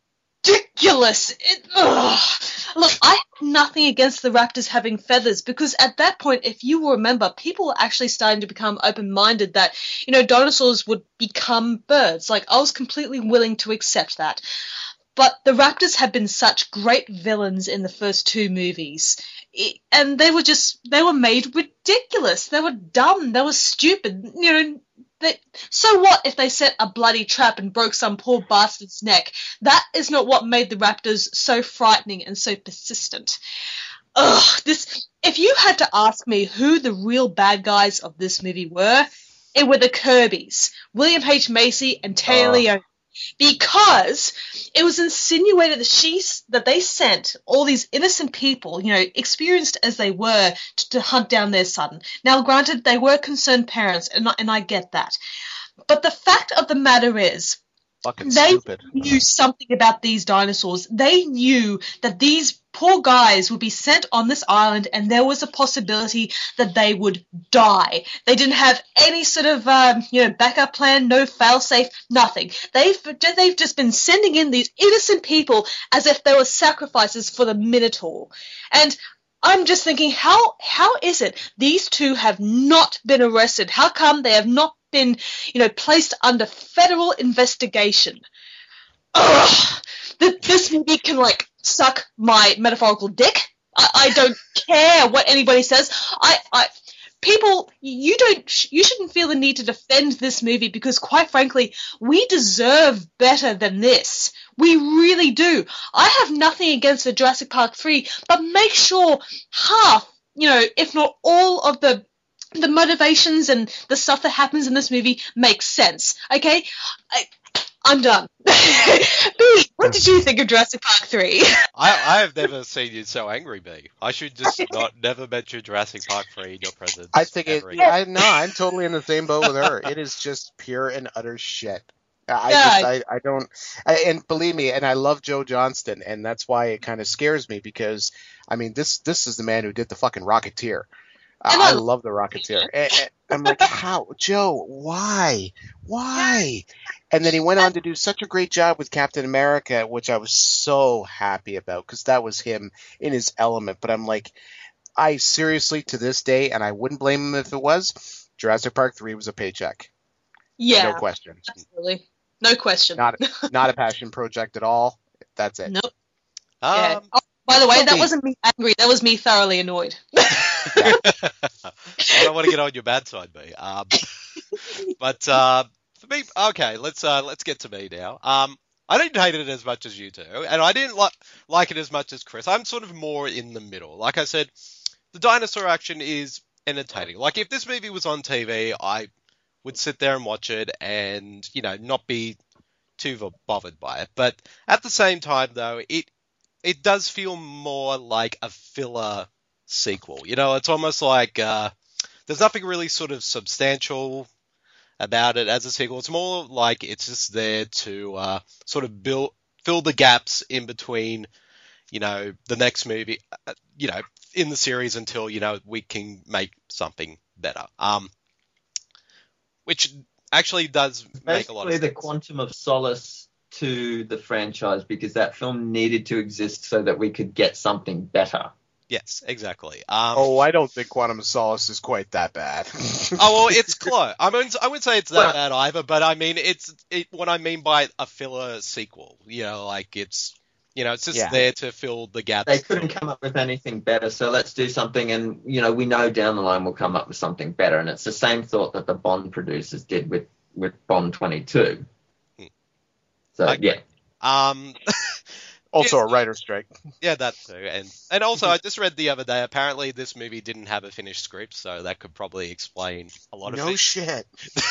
ridiculous. It, ugh. Look, I have nothing against the raptors having feathers, because at that point, if you remember, people were actually starting to become open-minded that, you know, dinosaurs would become birds. Like, I was completely willing to accept that. But the raptors have been such great villains in the first two movies. It, and they were just, they were made ridiculous. They were dumb. They were stupid. You know, they, so what if they set a bloody trap and broke some poor bastard's neck? That is not what made the raptors so frightening and so persistent. Ugh, this, if you had to ask me who the real bad guys of this movie were, it were the Kirbys, William H. Macy and Taylor Oh. Leone. Because it was insinuated that she, that they sent all these innocent people, you know, experienced as they were, to, to hunt down their son. Now, granted, they were concerned parents, and I, and I get that. But the fact of the matter is, Fucking they stupid. knew something about these dinosaurs. They knew that these poor guys would be sent on this island, and there was a possibility that they would die. They didn't have any sort of, um, you know, backup plan, no failsafe, nothing. They've they've just been sending in these innocent people as if they were sacrifices for the Minotaur. And I'm just thinking, how how is it these two have not been arrested? How come they have not been, you know, placed under federal investigation? Ugh! Th- This movie can, like, suck my metaphorical dick. I, I don't care what anybody says. I, I, people, you don't, you shouldn't feel the need to defend this movie, because, quite frankly, we deserve better than this. We really do. I have nothing against the Jurassic Park three, but make sure half, you know, if not all of the the motivations and the stuff that happens in this movie makes sense. Okay? I, I'm done. B, what did you think of Jurassic Park three? I, I have never seen you so angry, B. I should just not never mention Jurassic Park three in your presence. I think it. ever again. I no, I'm totally in the same boat with her. It is just pure and utter shit. I Yeah. just, I, I don't, I, and believe me, and I love Joe Johnston, and that's why it kind of scares me, because, I mean, this, this is the man who did the fucking Rocketeer. Uh, And I I- love the Rocketeer. And, and I'm like, how, Joe? Why? Why? And then he went on to do such a great job with Captain America, which I was so happy about, because that was him in his element. But I'm like, I seriously, to this day, and I wouldn't blame him if it was, Jurassic Park three was a paycheck. Yeah, No question. absolutely. No question. Not not a passion project at all. That's it. Nope. Um, Yeah. Oh, by the way, that Could be. wasn't me angry. That was me thoroughly annoyed. I don't want to get on your bad side, B. Um, but uh, for me, okay, let's uh, let's get to me now. Um, I didn't hate it as much as you do, and I didn't like like it as much as Chris. I'm sort of more in the middle. Like I said, the dinosaur action is entertaining. Like, if this movie was on T V, I would sit there and watch it and, you know, not be too v- bothered by it. But at the same time, though, it it does feel more like a filler sequel. You know, it's almost like uh, there's nothing really sort of substantial about it as a sequel. It's more like it's just there to uh, sort of build, fill the gaps in between, you know, the next movie, uh, you know, in the series until, you know, we can make something better. Um, which actually does make a lot of Basically, sense. the quantum of solace to the franchise, because that film needed to exist so that we could get something better. Yes, exactly. Um, Oh, I don't think Quantum of Solace is quite that bad. oh, well, it's close. I mean, I wouldn't say it's that Well- bad either, but I mean, it's it, what I mean by a filler sequel. You know, like it's, you know, it's just Yeah. there to fill the gaps. They couldn't come up with anything better, so let's do something, and, you know, we know down the line we'll come up with something better, and it's the same thought that the Bond producers did with, with Bond twenty-two. Hmm. So, I agree. yeah. Um, Also Yeah. a writer's strike. yeah, that too. And and also, I just read the other day. Apparently, this movie didn't have a finished script, so that could probably explain a lot of No things. shit.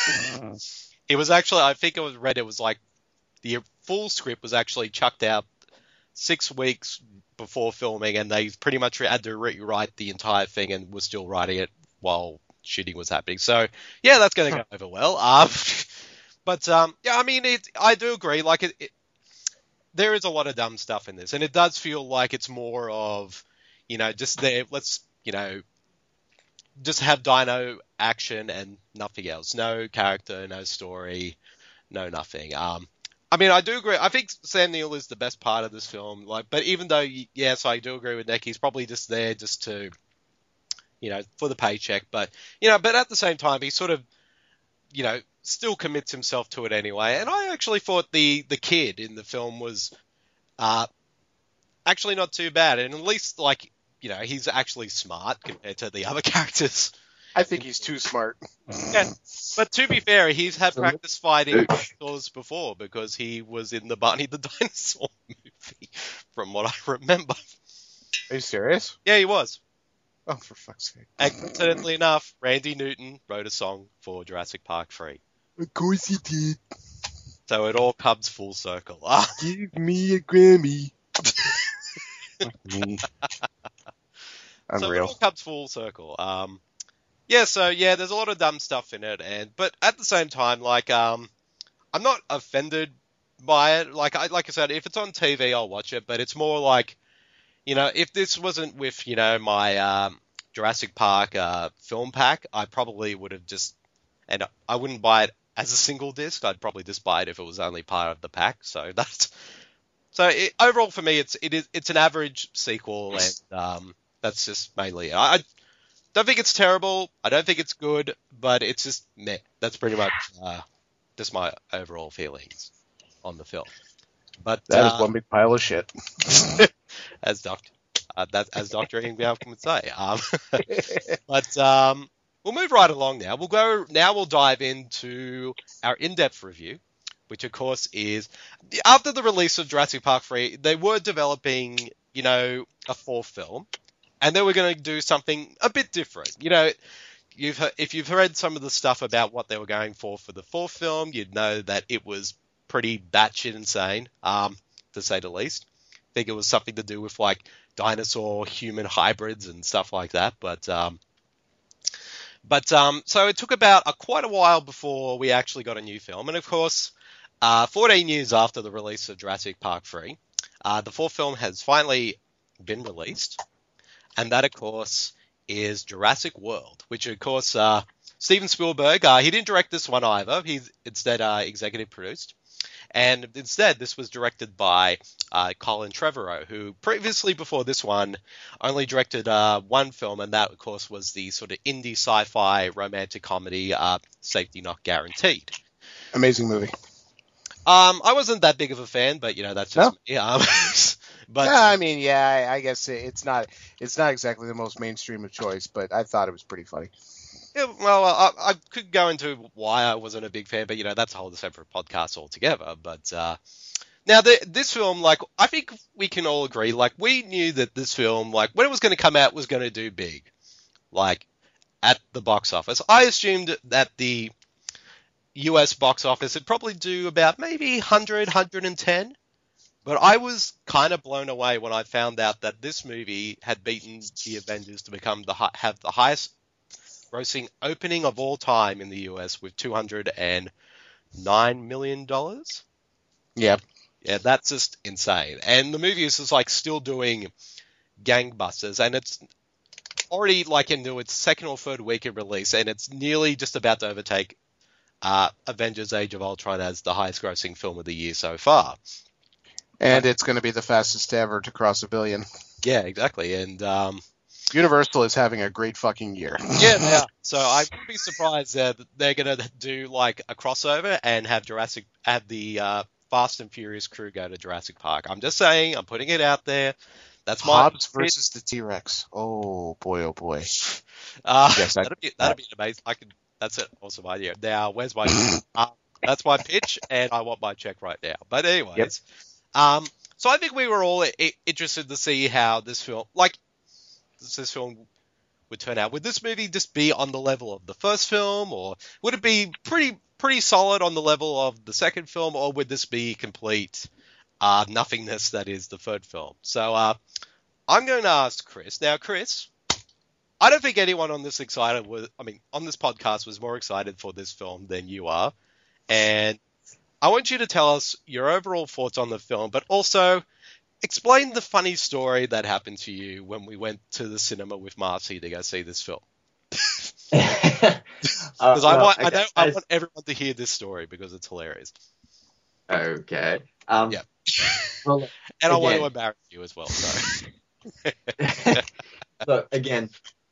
It was actually, I think it was read. It was like the full script was actually chucked out six weeks before filming, and they pretty much had to rewrite the entire thing, and were still writing it while shooting was happening. So yeah, that's going to go over well. Um, but um, yeah, I mean, it. I do agree. Like it, it, there is a lot of dumb stuff in this, and it does feel like it's more of, you know, just there. Let's, you know, just have dino action and nothing else. No character, no story, no nothing. Um, I mean, I do agree. I think Sam Neill is the best part of this film. Like, but even though, yes, I do agree with Nick, he's probably just there just to, you know, for the paycheck. But, you know, but at the same time, he sort of, you know, still commits himself to it anyway. And I actually thought the the kid in the film was uh, actually not too bad. And at least, like, you know, he's actually smart compared to the other characters. I think he's too smart. Yeah. But to be fair, he's had So- practice fighting dinosaurs before because he was in the Barney the Dinosaur movie, from what I remember. Are you serious? Yeah, he was. Oh, for fuck's sake. And coincidentally enough, Randy Newton wrote a song for Jurassic Park three. Of course he did. So it all comes full circle. Ah, Give me a Grammy. Me. so it Unreal. all comes full circle. Um, yeah, so yeah, there's a lot of dumb stuff in it, and but at the same time, like, um, I'm not offended by it. Like I like I said, if it's on T V, I'll watch it. But it's more like, you know, if this wasn't with, you know, my um, Jurassic Park uh, film pack, I probably would have just, and I wouldn't buy it as a single disc. I'd probably just buy it if it was only part of the pack. So that's so it, overall for me, it's it is it's an average sequel, and um, that's just mainly it. I, I don't think it's terrible. I don't think it's good, but it's just meh. That's pretty much uh, just my overall feelings on the film. But That is uh, one big pile of shit. as Doctor uh, that as Doctor Ian Malcolm would say. Um, but um, we'll move right along now. We'll go now. We'll dive into our in-depth review, which of course is after the release of Jurassic Park three. They were developing, you know, a fourth film, and they were going to do something a bit different. You know, you've heard, if you've read some of the stuff about what they were going for for the fourth film, you'd know that it was pretty batshit insane, um, to say the least. I think it was something to do with like dinosaur human hybrids and stuff like that. But um, but um, so it took about a, quite a while before we actually got a new film, and of course, uh, fourteen years after the release of Jurassic Park three, uh, the fourth film has finally been released, and that of course is Jurassic World, which of course uh, Steven Spielberg, uh, he didn't direct this one either. He's instead uh, executive produced. And instead, this was directed by uh, Colin Trevorrow, who previously, before this one, only directed uh, one film, and that, of course, was the sort of indie sci-fi romantic comedy uh, Safety Not Guaranteed. Amazing movie. Um, I wasn't that big of a fan, but, you know, that's just me. Um, but yeah, I mean, yeah, I, I guess it- it's not it's not exactly the most mainstream of choice, but I thought it was pretty funny. Yeah, well, I, I could go into why I wasn't a big fan, but, you know, that's a whole separate podcast altogether. But uh, now, the, this film, like, I think we can all agree, like, we knew that this film, like, when it was going to come out, was going to do big. like at the box office. I assumed that the U S box office would probably do about maybe one hundred, one hundred ten. But I was kind of blown away when I found out that this movie had beaten the Avengers to become the hi- have the highest grossing opening of all time in the U S with two hundred nine million dollars. Yeah. Yeah, that's just insane. And the movie is just like still doing gangbusters, and it's already like into its second or third week of release, and it's nearly just about to overtake uh, Avengers: Age of Ultron as the highest grossing film of the year so far. And it's going to be the fastest ever to cross a billion. Yeah, exactly. And um, Universal is having a great fucking year. yeah, they are. So I wouldn't be surprised that they're going to do like a crossover and have Jurassic, have the uh, Fast and Furious crew go to Jurassic Park. I'm just saying, I'm putting it out there. That's my Hobbs versus the T-Rex. Oh boy, oh boy. Uh, Yes, I- that'd be that'd be amazing. I could. That's an awesome idea. Now, where's my? uh, that's my pitch, and I want my check right now. But anyways, Yep. um, so I think we were all I- interested to see how this film, like, this, this film would turn out. Would this movie just be on the level of the first film, or would it be pretty pretty solid on the level of the second film, or would this be complete uh, nothingness that is the third film? So uh, I'm going to ask Chris. Now, Chris, I don't think anyone on this excited was, I mean, on this podcast was more excited for this film than you are. And I want you to tell us your overall thoughts on the film, but also explain the funny story that happened to you when we went to the cinema with Marcy to go see this film. Because I want, I, know, I want everyone to hear this story because it's hilarious. Okay. Um, Yeah. Well, And I want to again- embarrass you as well. So. look, again,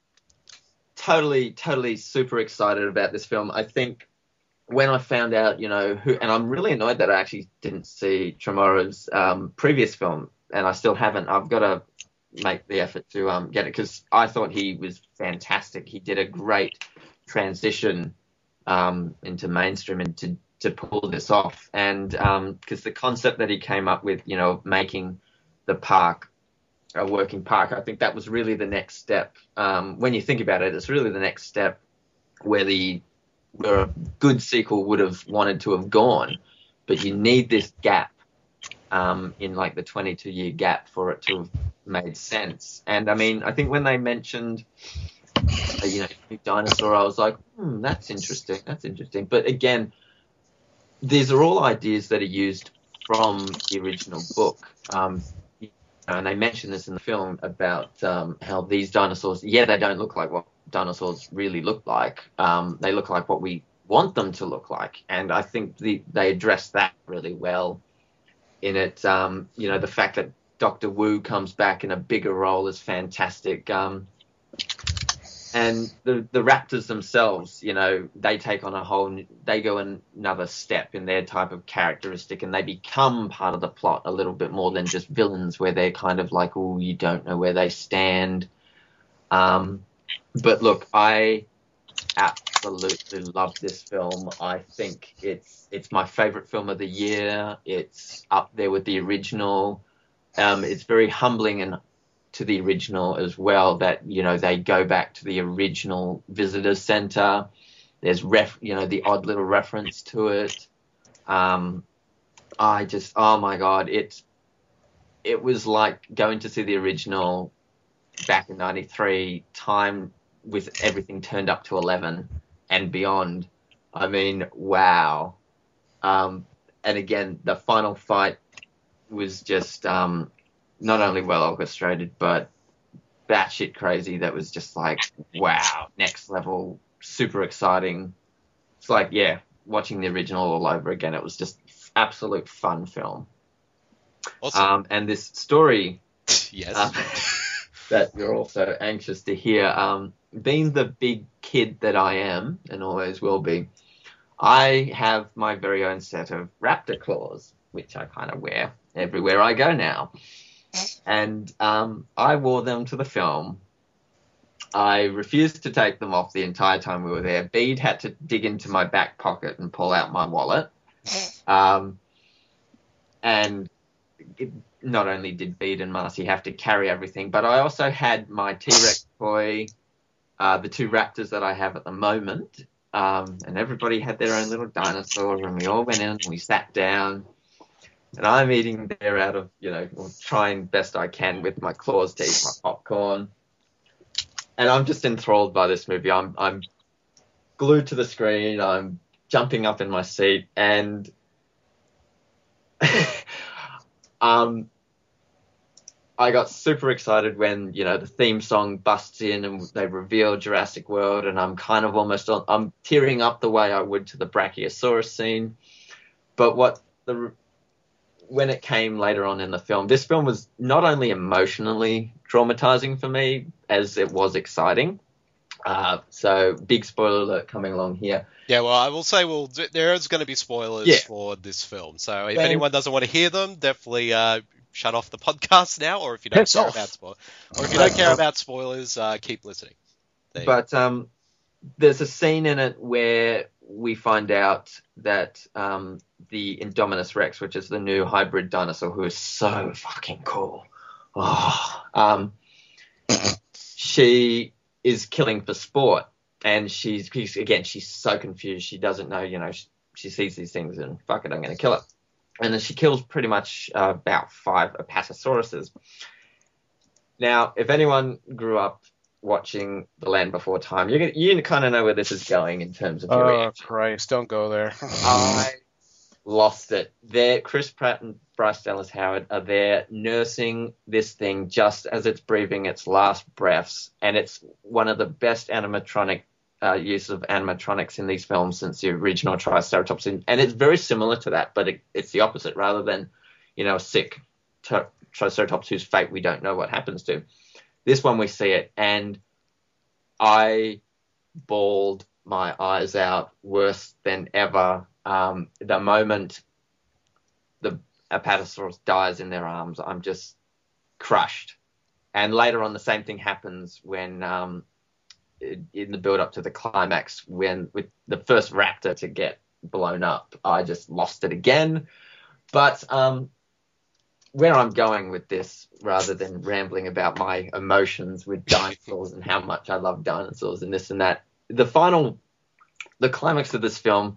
totally, totally super excited about this film. I think when I found out, you know, who, and I'm really annoyed that I actually didn't see Tremora's um, previous film, and I still haven't. I've got to make the effort to um, get it because I thought he was fantastic. He did a great transition um, into mainstream and to, to pull this off. And because um, the concept that he came up with, you know, making the park a working park, I think that was really the next step. Um, when you think about it, it's really the next step where the where a good sequel would have wanted to have gone, but you need this gap um, in like the twenty-two year gap for it to have made sense. And I mean, I think when they mentioned, uh, you know, New Dinosaur, I was like, hmm, that's interesting, that's interesting. But again, these are all ideas that are used from the original book. Um, and they mention this in the film about um, how these dinosaurs, yeah, they don't look like what dinosaurs really look like. Um, they look like what we want them to look like. And I think the, they address that really well in it. Um, you know, the fact that Doctor Wu comes back in a bigger role is fantastic. Um, and the, the raptors themselves, you know, they take on a whole, they go another step in their type of characteristic, and they become part of the plot a little bit more than just villains, where they're kind of like, oh, you don't know where they stand. Um, but look, I absolutely love this film. I think it's it's my favorite film of the year. It's up there with the original. Um, it's very humbling and to the original as well, that, you know, they go back to the original visitor center. There's ref, you know, the odd little reference to it. Um, I just, oh my God, it, it was like going to see the original back in ninety-three, time with everything turned up to eleven and beyond. I mean, wow. Um, and again, the final fight was just, um, not only well orchestrated, but batshit crazy. That was just like, wow, next level, super exciting. It's like, yeah, watching the original all over again. It was just absolute fun film. Awesome. Um, and this story Yes. um, that you're also anxious to hear, um, being the big kid that I am and always will be, I have my very own set of raptor claws, which I kind of wear everywhere I go now. And um, I wore them to the film. I refused to take them off the entire time we were there. Bede had to dig into my back pocket and pull out my wallet. Um, and it, not only did Bede and Marcy have to carry everything, but I also had my T-Rex toy. uh, the two raptors that I have at the moment. Um, and everybody had their own little dinosaur, and we all went in and we sat down. And I'm eating there out of, you know, or trying best I can with my claws to eat my popcorn. And I'm just enthralled by this movie. I'm I'm glued to the screen. I'm jumping up in my seat, and um, I got super excited when, you know, the theme song busts in and they reveal Jurassic World, and I'm kind of almost on, I'm tearing up the way I would to the Brachiosaurus scene. But what the when it came later on in the film, this film was not only emotionally traumatizing for me as it was exciting. Uh, so big spoiler alert coming along here. Yeah, well, I will say, well, there is going to be spoilers Yeah. for this film. So if Then- anyone doesn't want to hear them, definitely uh, shut off the podcast now. Or if you don't Piss care off. about spoilers, or if you don't care about spoilers, uh, keep listening. There you go. But um, there's a scene in it where we find out that um, the Indominus Rex, which is the new hybrid dinosaur, who is so fucking cool, oh, um, she is killing for sport. And she's, she's, again, she's so confused. She doesn't know, you know, she, she sees these things and fuck it, I'm going to kill it. And then she kills pretty much uh, about five Apatosauruses. Now, if anyone grew up watching The Land Before Time, you you kind of know where this is going in terms of your Oh, reaction. Christ, don't go there. I lost it. There, Chris Pratt and Bryce Dallas Howard are there nursing this thing just as it's breathing its last breaths, and it's one of the best animatronic uh, use of animatronics in these films since the original Triceratops, and it's very similar to that, but it, it's the opposite. Rather than, you know, a sick ter- Triceratops whose fate we don't know what happens to, this one we see it, and I bawled my eyes out worse than ever. Um, the moment the Apatosaurus dies in their arms, I'm just crushed. And later on, the same thing happens when, um, in the build up to the climax, when with the first raptor to get blown up, I just lost it again. But um, where I'm going with this, rather than rambling about my emotions with dinosaurs and how much I love dinosaurs and this and that, the final, the climax of this film,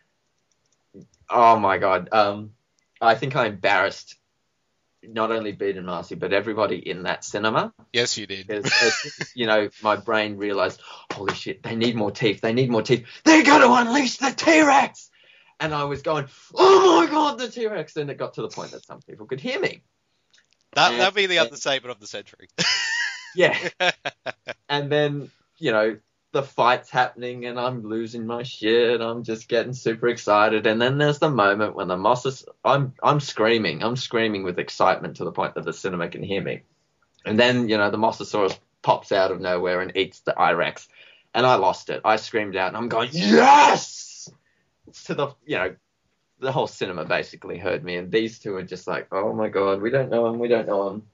oh my God, um, I think I embarrassed not only Beat and Marcy, but everybody in that cinema. Yes, you did. As, as, you know, my brain realized, holy shit, they need more teeth. They need more teeth. They're going to unleash the T-Rex. And I was going, oh my God, the T-Rex. And it got to the point that some people could hear me. That And- that'd be the and- understatement of the century. Yeah. And then, you know, the fight's happening and I'm losing my shit. I'm just getting super excited. And then there's the moment when the Mosasaurus, I'm, I'm screaming. I'm screaming with excitement to the point that the cinema can hear me. And then, you know, the Mosasaurus pops out of nowhere and eats the I-Rex. And I lost it. I screamed out and I'm going, yes! To the, you know, the whole cinema basically heard me. And these two are just like, oh my God, we don't know him. We don't know him.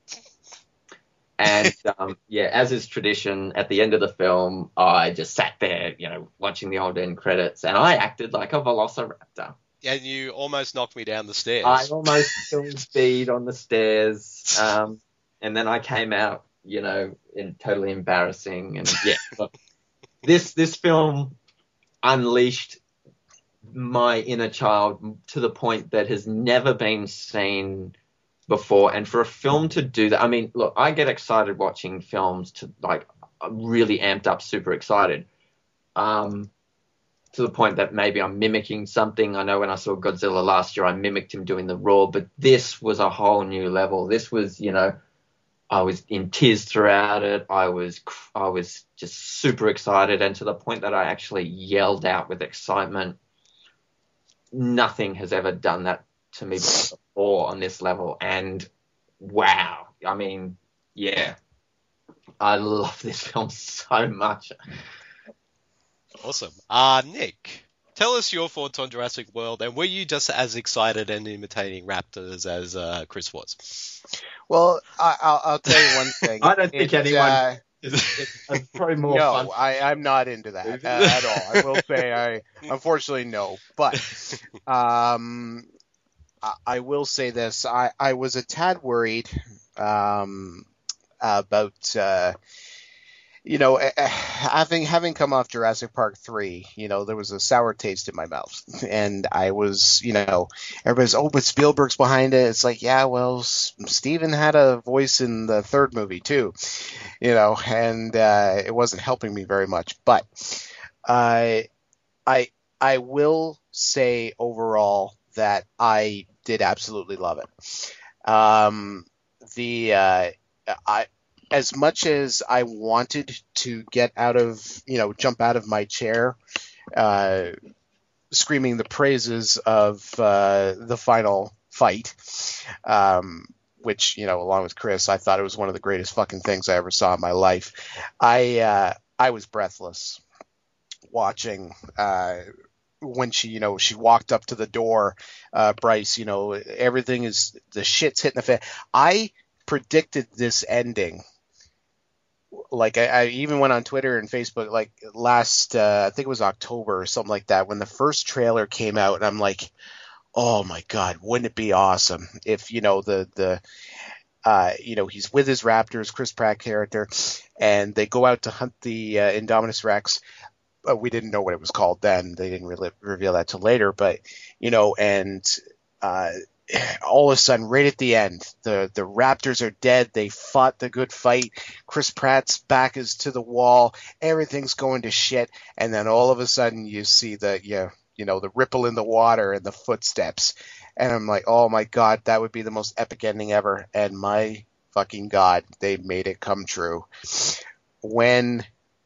And, um, yeah, as is tradition, at the end of the film, I just sat there, you know, watching the old end credits, and I acted like a velociraptor. And you almost knocked me down the stairs. I almost killed speed on the stairs, um, and then I came out, you know, in totally embarrassing. And, yeah, look, this this film unleashed my inner child to the point that has never been seen before. And for a film to do that, I mean, look, I get excited watching films to like really amped up, super excited, um, to the point that maybe I'm mimicking something. I know when I saw Godzilla last year, I mimicked him doing the roar, but this was a whole new level. This was, you know, I was in tears throughout it. I was, I was just super excited, and to the point that I actually yelled out with excitement. Nothing has ever done that to me before on this level, and wow, I mean, yeah, I love this film so much. Awesome. Uh, Nick, tell us your thoughts on Jurassic World, and were you just as excited and imitating raptors as uh, Chris was? Well, I, I'll, I'll tell you one thing. I don't think It, anyone- uh, It's, it's probably more no, fun. I, I'm not into that uh, at all. I will say, I unfortunately no. But um, I, I will say this: I, I was a tad worried um, about uh, you know, eh, eh, having having come off Jurassic Park three, you know, there was a sour taste in my mouth, and I was, you know, everybody's, oh, but Spielberg's behind it. It's like, yeah, well, S- Steven had a voice in the third movie too, you know, and uh, it wasn't helping me very much. But I, I, I will say overall that I did absolutely love it. Um, the uh, I. As much as I wanted to get out of, you know, jump out of my chair, uh, screaming the praises of uh, the final fight, um, which, you know, along with Chris, I thought it was one of the greatest fucking things I ever saw in my life. I uh, I was breathless watching uh, when she, you know, she walked up to the door, uh, Bryce, you know, everything is, the shit's hitting the fan. I predicted this ending. Like I, I even went on Twitter and Facebook like last uh, I think it was October or something like that when the first trailer came out, and I'm like, oh my god, wouldn't it be awesome if, you know, the the uh, you know, he's with his Raptors, Chris Pratt character, and they go out to hunt the uh, Indominus Rex. Uh, we didn't know what it was called then. They didn't really reveal that till later, but, you know, and uh, all of a sudden, right at the end, the, the Raptors are dead. They fought the good fight. Chris Pratt's back is to the wall. Everything's going to shit. And then all of a sudden you see the, you, you know, the ripple in the water and the footsteps. And I'm like, oh my God, that would be the most epic ending ever. And my fucking God, they made it come true. When,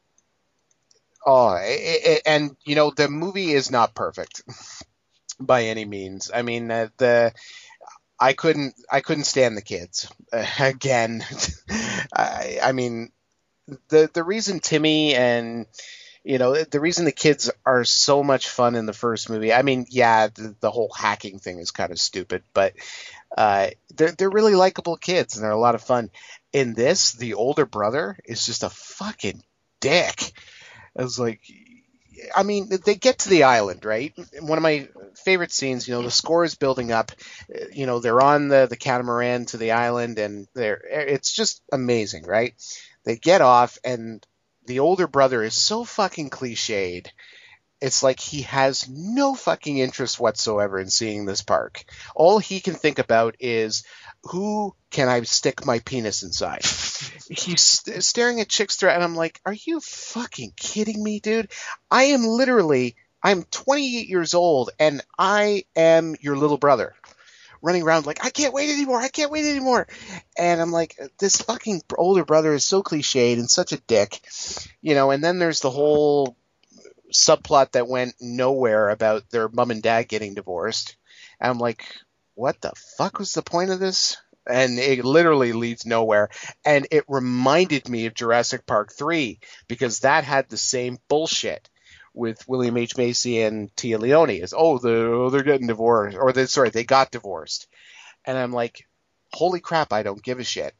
oh, it, it, and you know, the movie is not perfect by any means. I mean, uh, the I couldn't I couldn't stand the kids uh, again. I, I mean, the the reason Timmy and, you know, the reason the kids are so much fun in the first movie. I mean, yeah, the, the whole hacking thing is kind of stupid, but uh, they're they're really likable kids and they're a lot of fun. In this, the older brother is just a fucking dick. I was like, I mean, they get to the island, right? One of my favorite scenes, you know, the score is building up. You know, they're on the, the catamaran to the island, and they're it's just amazing, right? They get off, and the older brother is so fucking cliched. It's like he has no fucking interest whatsoever in seeing this park. All he can think about is, who can I stick my penis inside? He's st- staring at chicks through, and I'm like, are you fucking kidding me, dude? I am literally, I'm twenty-eight years old, and I am your little brother, running around like, I can't wait anymore, I can't wait anymore. And I'm like, this fucking older brother is so cliched and such a dick, you know. And then there's the whole subplot that went nowhere about their mom and dad getting divorced. And I'm like, what the fuck was the point of this? And it literally leads nowhere. And it reminded me of Jurassic Park three, because that had the same bullshit with William H. Macy and Tia Leone. Is, oh, the, oh, they're getting divorced. Or, they, sorry, they got divorced. And I'm like, holy crap, I don't give a shit.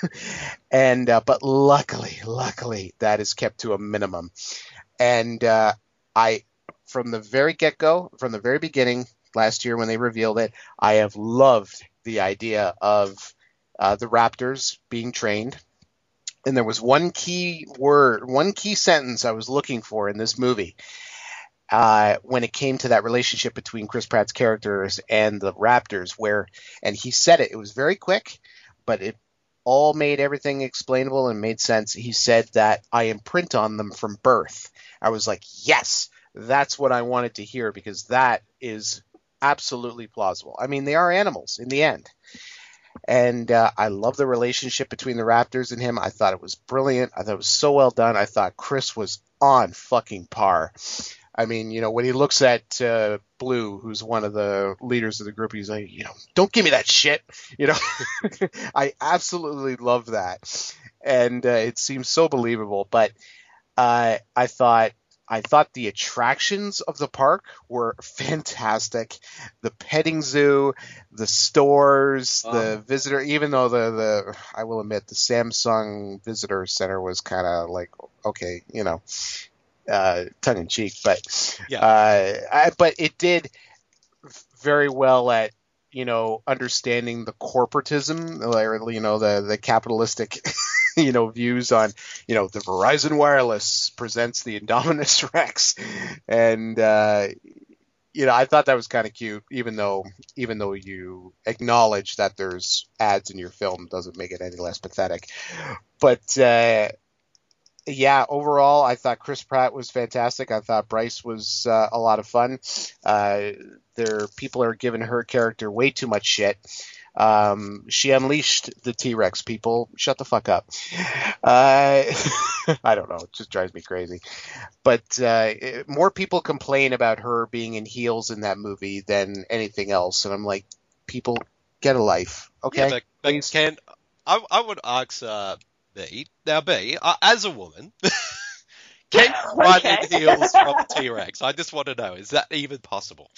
and uh, But luckily, luckily, that is kept to a minimum. And uh, I, from the very get-go, from the very beginning, last year when they revealed it, I have loved the idea of uh, the Raptors being trained. And there was one key word, one key sentence I was looking for in this movie uh, when it came to that relationship between Chris Pratt's characters and the Raptors, where, and he said it, it was very quick, but it all made everything explainable and made sense. He said that I imprint on them from birth. I was like, yes, that's what I wanted to hear, because that is absolutely plausible. I mean, they are animals in the end. And uh, I love the relationship between the Raptors and him. I thought it was brilliant. I thought it was so well done. I thought Chris was on fucking par. I mean, you know, when he looks at uh, Blue, who's one of the leaders of the group, he's like, you know, don't give me that shit. You know, I absolutely love that. And uh, it seems so believable. But uh, I thought I thought the attractions of the park were fantastic. The petting zoo, the stores, um, the visitor, even though the, the, I will admit, the Samsung Visitor Center was kind of like, okay, you know, uh, tongue in cheek, but, yeah. uh, I, but it did very well at you know, understanding the corporatism, or, you know, the, the capitalistic, you know, views on, you know, the Verizon Wireless presents the Indominus Rex. And, uh, you know, I thought that was kind of cute, even though, even though you acknowledge that there's ads in your film, doesn't make it any less pathetic. But, uh, yeah, overall, I thought Chris Pratt was fantastic. I thought Bryce was uh, a lot of fun. Uh, there, people are giving her character way too much shit. Um, she unleashed the T-Rex. People, shut the fuck up. Uh, I don't know. It just drives me crazy. But uh, it, more people complain about her being in heels in that movie than anything else, and I'm like, people, get a life, okay? Yeah, but, but Ken, I, I would ask. Uh... B. Now, B, uh, as a woman, can you run Okay. in heels from a T-Rex? I just want to know, is that even possible?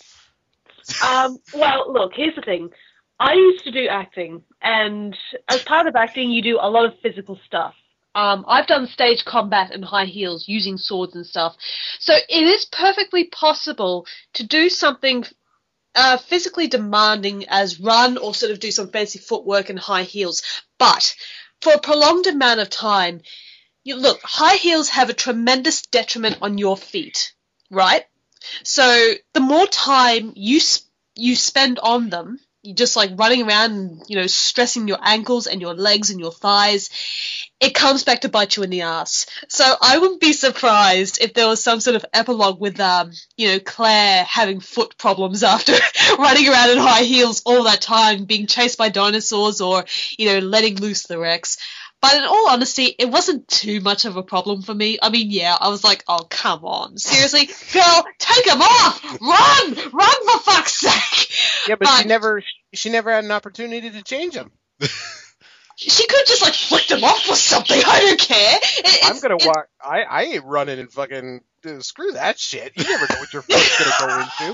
Um, well, look, here's the thing. I used to do acting, and as part of acting, you do a lot of physical stuff. Um, I've done stage combat in high heels using swords and stuff. So it is perfectly possible to do something uh, physically demanding as run or sort of do some fancy footwork in high heels. But for a prolonged amount of time, you look, high heels have a tremendous detriment on your feet, right? So the more time you you spend on them, you just like running around and, you know, stressing your ankles and your legs and your thighs, it comes back to bite you in the ass. So I wouldn't be surprised if there was some sort of epilogue with, um, you know, Claire having foot problems after running around in high heels all that time, being chased by dinosaurs or, you know, letting loose the Rex. But in all honesty, it wasn't too much of a problem for me. I mean, yeah, I was like, oh, come on. Seriously? Girl, take them off! Run! Run, for fuck's sake! Yeah, but, But- she never she never had an opportunity to change them. She could just, like, flick them off or something. I don't care. It, I'm it's- gonna it- walk. I, I ain't running and fucking uh, screw that shit. You never know what your foot's gonna go into.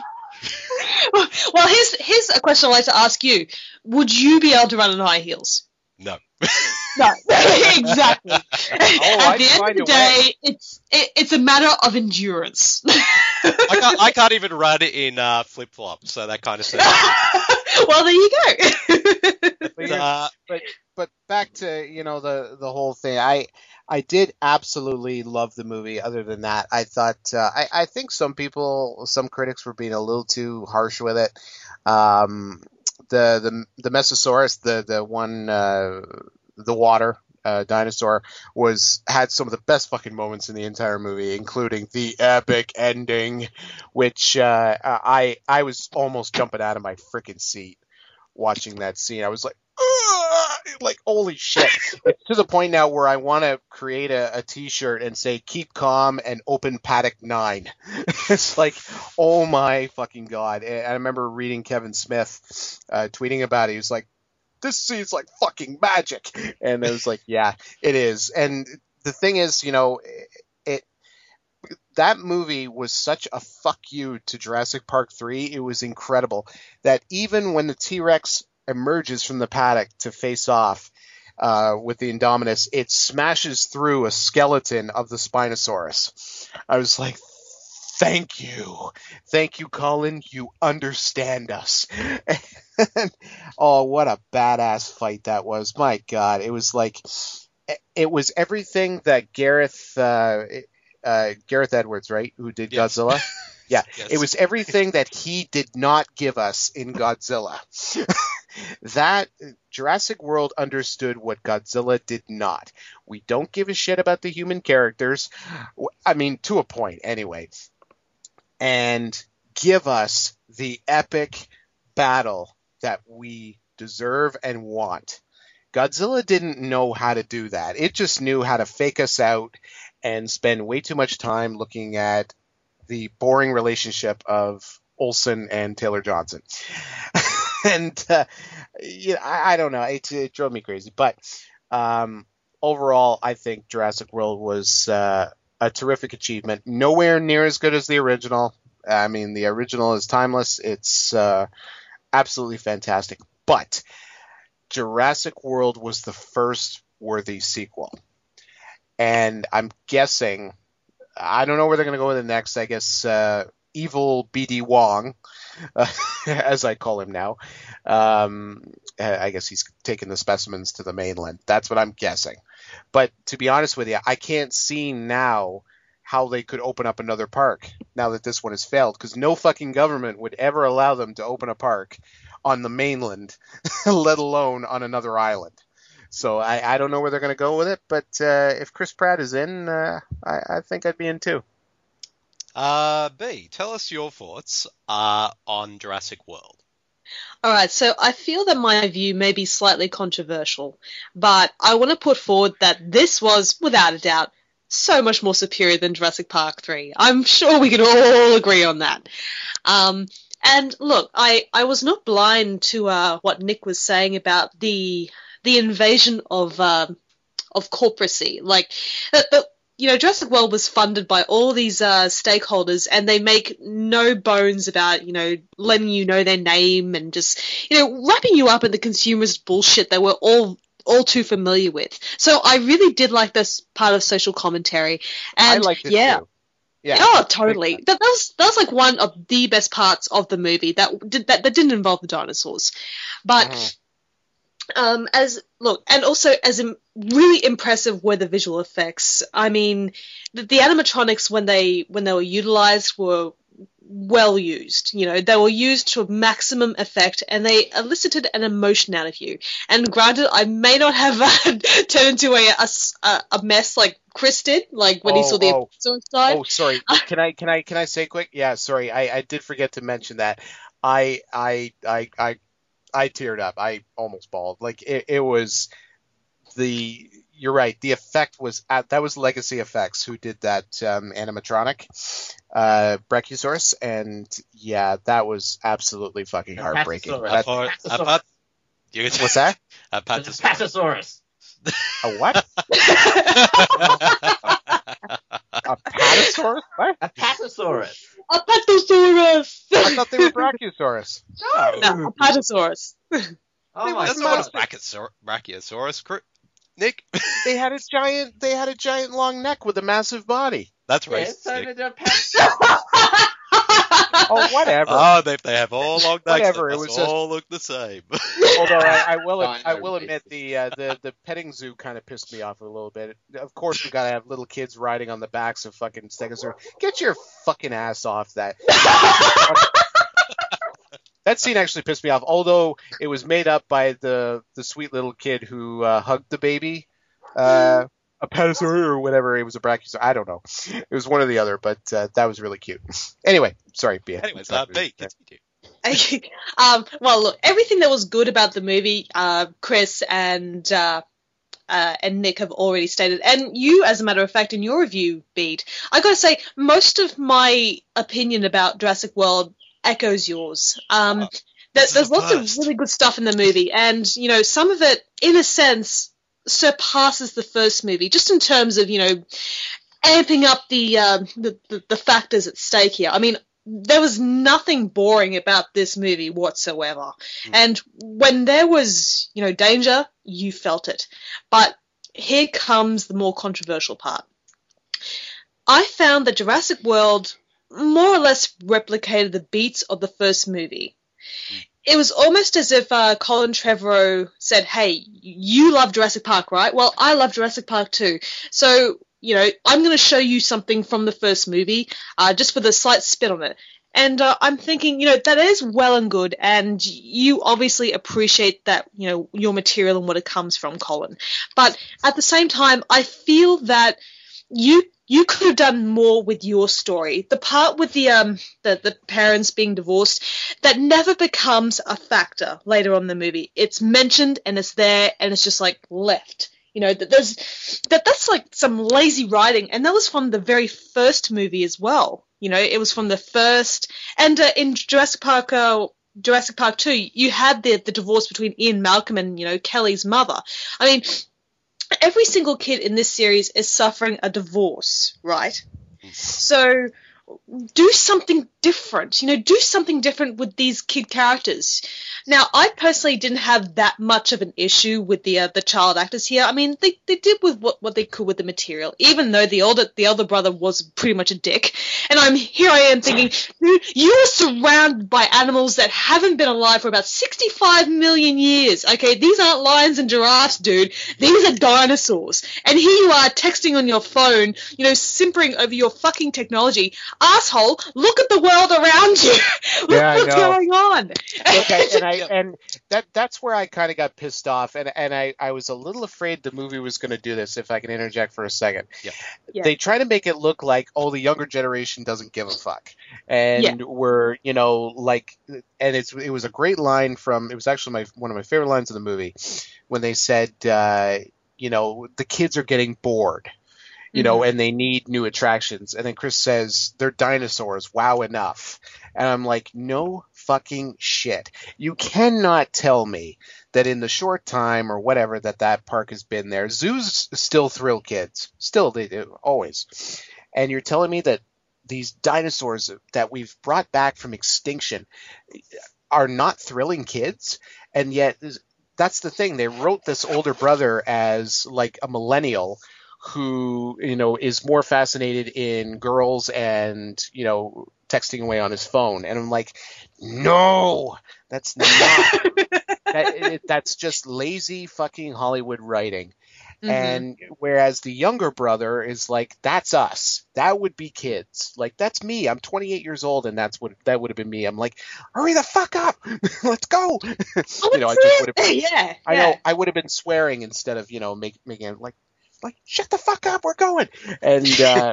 Well, here's, here's a question I'd like to ask you. Would you be able to run in high heels? No. No, exactly. At I'd the end of find the a day, way. it's it, it's a matter of endurance. I can't, I can't even run in uh, flip-flops, so that kind of thing. Well, there you go. But, you're- Uh, but but back to, you know, the the whole thing. I I did absolutely love the movie. Other than that, I thought uh, I I think some people, some critics were being a little too harsh with it. Um, the the the Mesosaurus, the the one uh, the water uh, dinosaur, was had some of the best fucking moments in the entire movie, including the epic ending, which uh, I I was almost jumping out of my freaking seat watching that scene. I was like, "Ugh!" Like, holy shit. It's to the point now where I want to create a, a t-shirt and say, keep calm and open paddock nine. It's like, oh my fucking God. And I remember reading Kevin Smith uh, tweeting about it. He was like, this scene's like fucking magic. And it was like, yeah, it is. And the thing is, you know, it, that movie was such a fuck you to Jurassic Park three. It was incredible that even when the T-Rex emerges from the paddock to face off uh, with the Indominus, it smashes through a skeleton of the Spinosaurus. I was like, thank you. Thank you, Colin. You understand us. And, oh, what a badass fight that was. My God. It was like, it was everything that Gareth, uh, uh, Gareth Edwards, right? Who did Yes. Godzilla? Yeah. Yes. It was everything that he did not give us in Godzilla. That Jurassic World understood what Godzilla did not. We don't give a shit about the human characters. I mean, to a point, anyway. And give us the epic battle that we deserve and want. Godzilla didn't know how to do that. It just knew how to fake us out and spend way too much time looking at the boring relationship of Olsen and Taylor Johnson. And uh, yeah, I, I don't know. It, it drove me crazy. But um, overall, I think Jurassic World was uh, a terrific achievement. Nowhere near as good as the original. I mean, the original is timeless. It's uh, absolutely fantastic. But Jurassic World was the first worthy sequel. And I'm guessing, I don't know where they're going to go with the next. I guess uh, evil B D Wong uh, as I call him now. Um, I guess he's taken the specimens to the mainland. That's what I'm guessing. But to be honest with you, I can't see now how they could open up another park now that this one has failed, because no fucking government would ever allow them to open a park on the mainland, let alone on another island. So I, I don't know where they're going to go with it, but uh, if Chris Pratt is in, uh, I, I think I'd be in too. Uh, B, tell us your thoughts uh, on Jurassic World. All right, so I feel that my view may be slightly controversial, but I want to put forward that this was, without a doubt, so much more superior than Jurassic Park three. I'm sure we can all agree on that. Um, and look, I, I was not blind to uh, what Nick was saying about the the invasion of uh, of corporacy. Like, the, the, you know, Jurassic World was funded by all these uh, stakeholders, and they make no bones about, you know, letting you know their name and just, you know, wrapping you up in the consumerist bullshit that we're all all too familiar with. So I really did like this part of social commentary. And I liked it yeah. too. Yeah. Oh, totally. That, that was that was like one of the best parts of the movie that did that, that didn't involve the dinosaurs. But Mm-hmm. um, as look, and also as in, really impressive were the visual effects. I mean, the, the animatronics when they when they were utilized were well used. You know, they were used to maximum effect, and they elicited an emotion out of you. And granted, I may not have uh, turned into a, a a mess like Chris did, like when Oh, he saw the oh. episode side. Oh, sorry. Can I can I can I say quick? Yeah, sorry. I, I did forget to mention that. I I I I I teared up. I almost bawled. Like it, it was the. You're right. The effect was at, that was Legacy Effects who did that um, animatronic uh, Brachiosaurus, and yeah, that was absolutely fucking heartbreaking. Apatosaurus. That- Apart, Apatosaurus. apart, you what's that? It's Apatosaurus. a Patasaurus. A what? A Patasaurus? What? A Patasaurus. Apatosaurus! I thought they were Brachiosaurus. No, Apatosaurus. Oh my That's god. not a Brachiosaur- Brachiosaurus. Cr- Nick, They had a giant. They had a giant long neck with a massive body. that's Yeah, racist. so Nick. they're Pat- Oh, whatever. Oh, they, they have all long necks. Whatever, They it must was just- all look the same. Although I, I will, I I know, will it's- admit the uh, the the petting zoo kind of pissed me off a little bit. Of course, we gotta have little kids riding on the backs of fucking Stegosaurus. Get your fucking ass off that. That scene actually pissed me off. Although it was made up by the the sweet little kid who uh, hugged the baby, uh, a Patasaur or whatever. It was a Brachiosaur. I don't know. It was one or the other, but uh, that was really cute. Anyway, sorry, Bia. Anyways, uh, B, continue. um, well, look, everything that was good about the movie, uh, Chris and uh, uh, and Nick have already stated, and you, as a matter of fact, in your review, Beat, I gotta say, most of my opinion about Jurassic World echoes yours. Um, Oh, there, this is there's the lots first. of really good stuff in the movie, and you know, some of it, in a sense, surpasses the first movie, just in terms of, you know, amping up the, uh, the, the the factors at stake here. I mean, there was nothing boring about this movie whatsoever. Mm. And when there was, you know, danger, you felt it. But here comes the more controversial part. I found that Jurassic World more or less replicated the beats of the first movie. It was almost as if uh, Colin Trevorrow said, hey, you love Jurassic Park, right? Well, I love Jurassic Park too. So, you know, I'm going to show you something from the first movie, uh, just with a slight spin on it. And uh, I'm thinking, you know, that is well and good, and you obviously appreciate that, you know, your material and what it comes from, Colin. But at the same time, I feel that you you could have done more with your story. The part with the um the, the parents being divorced, that never becomes a factor later on in the movie. It's mentioned and it's there and it's just like left. You know, that there's that that's like some lazy writing, and that was from the very first movie as well. You know, it was from the first, and uh, in Jurassic Park, uh, Jurassic Park two, you had the the divorce between Ian Malcolm and, you know, Kelly's mother. I mean, every single kid in this series is suffering a divorce, right? So do something different. You know, do something different with these kid characters. Now, I personally didn't have that much of an issue with the uh, the child actors here. I mean, they, they did with what, what they could with the material, even though the older the older brother was pretty much a dick. And I'm here I am thinking, dude, you are surrounded by animals that haven't been alive for about sixty-five million years. Okay, these aren't lions and giraffes, dude. These are dinosaurs. And here you are texting on your phone, you know, simpering over your fucking technology. Asshole, look at the world around you. Look Yeah, I what's know. going on. Okay, and I and that that's where I kind of got pissed off, and and I, I was a little afraid the movie was going to do this. If I can interject for a second, Yeah. Yeah. they try to make it look like, oh, the younger generation doesn't give a fuck, and we're, you know, like, and it's it was a great line from, it was actually my one of my favorite lines of the movie, when they said, uh, you know, the kids are getting bored. You know, and they need new attractions. And then Chris says, they're dinosaurs. Wow, enough. And I'm like, no fucking shit. You cannot tell me that in the short time or whatever that that park has been there, zoos still thrill kids. Still, they do, always. And you're telling me that these dinosaurs that we've brought back from extinction are not thrilling kids? And yet, that's the thing. They wrote this older brother as like a millennial who, you know, is more fascinated in girls and, you know, texting away on his phone. And I'm like, no, that's not. that, it, that's just lazy fucking Hollywood writing. Mm-hmm. And whereas the younger brother is like, that's us. That would be kids. Like, that's me. I'm twenty-eight years old, and that's what that would have been me. I'm like, hurry the fuck up. Let's go. Oh, you know, I just would have. Yeah, I yeah. know. I would have been swearing instead of, you know, make, making it like, like, shut the fuck up, we're going. And uh,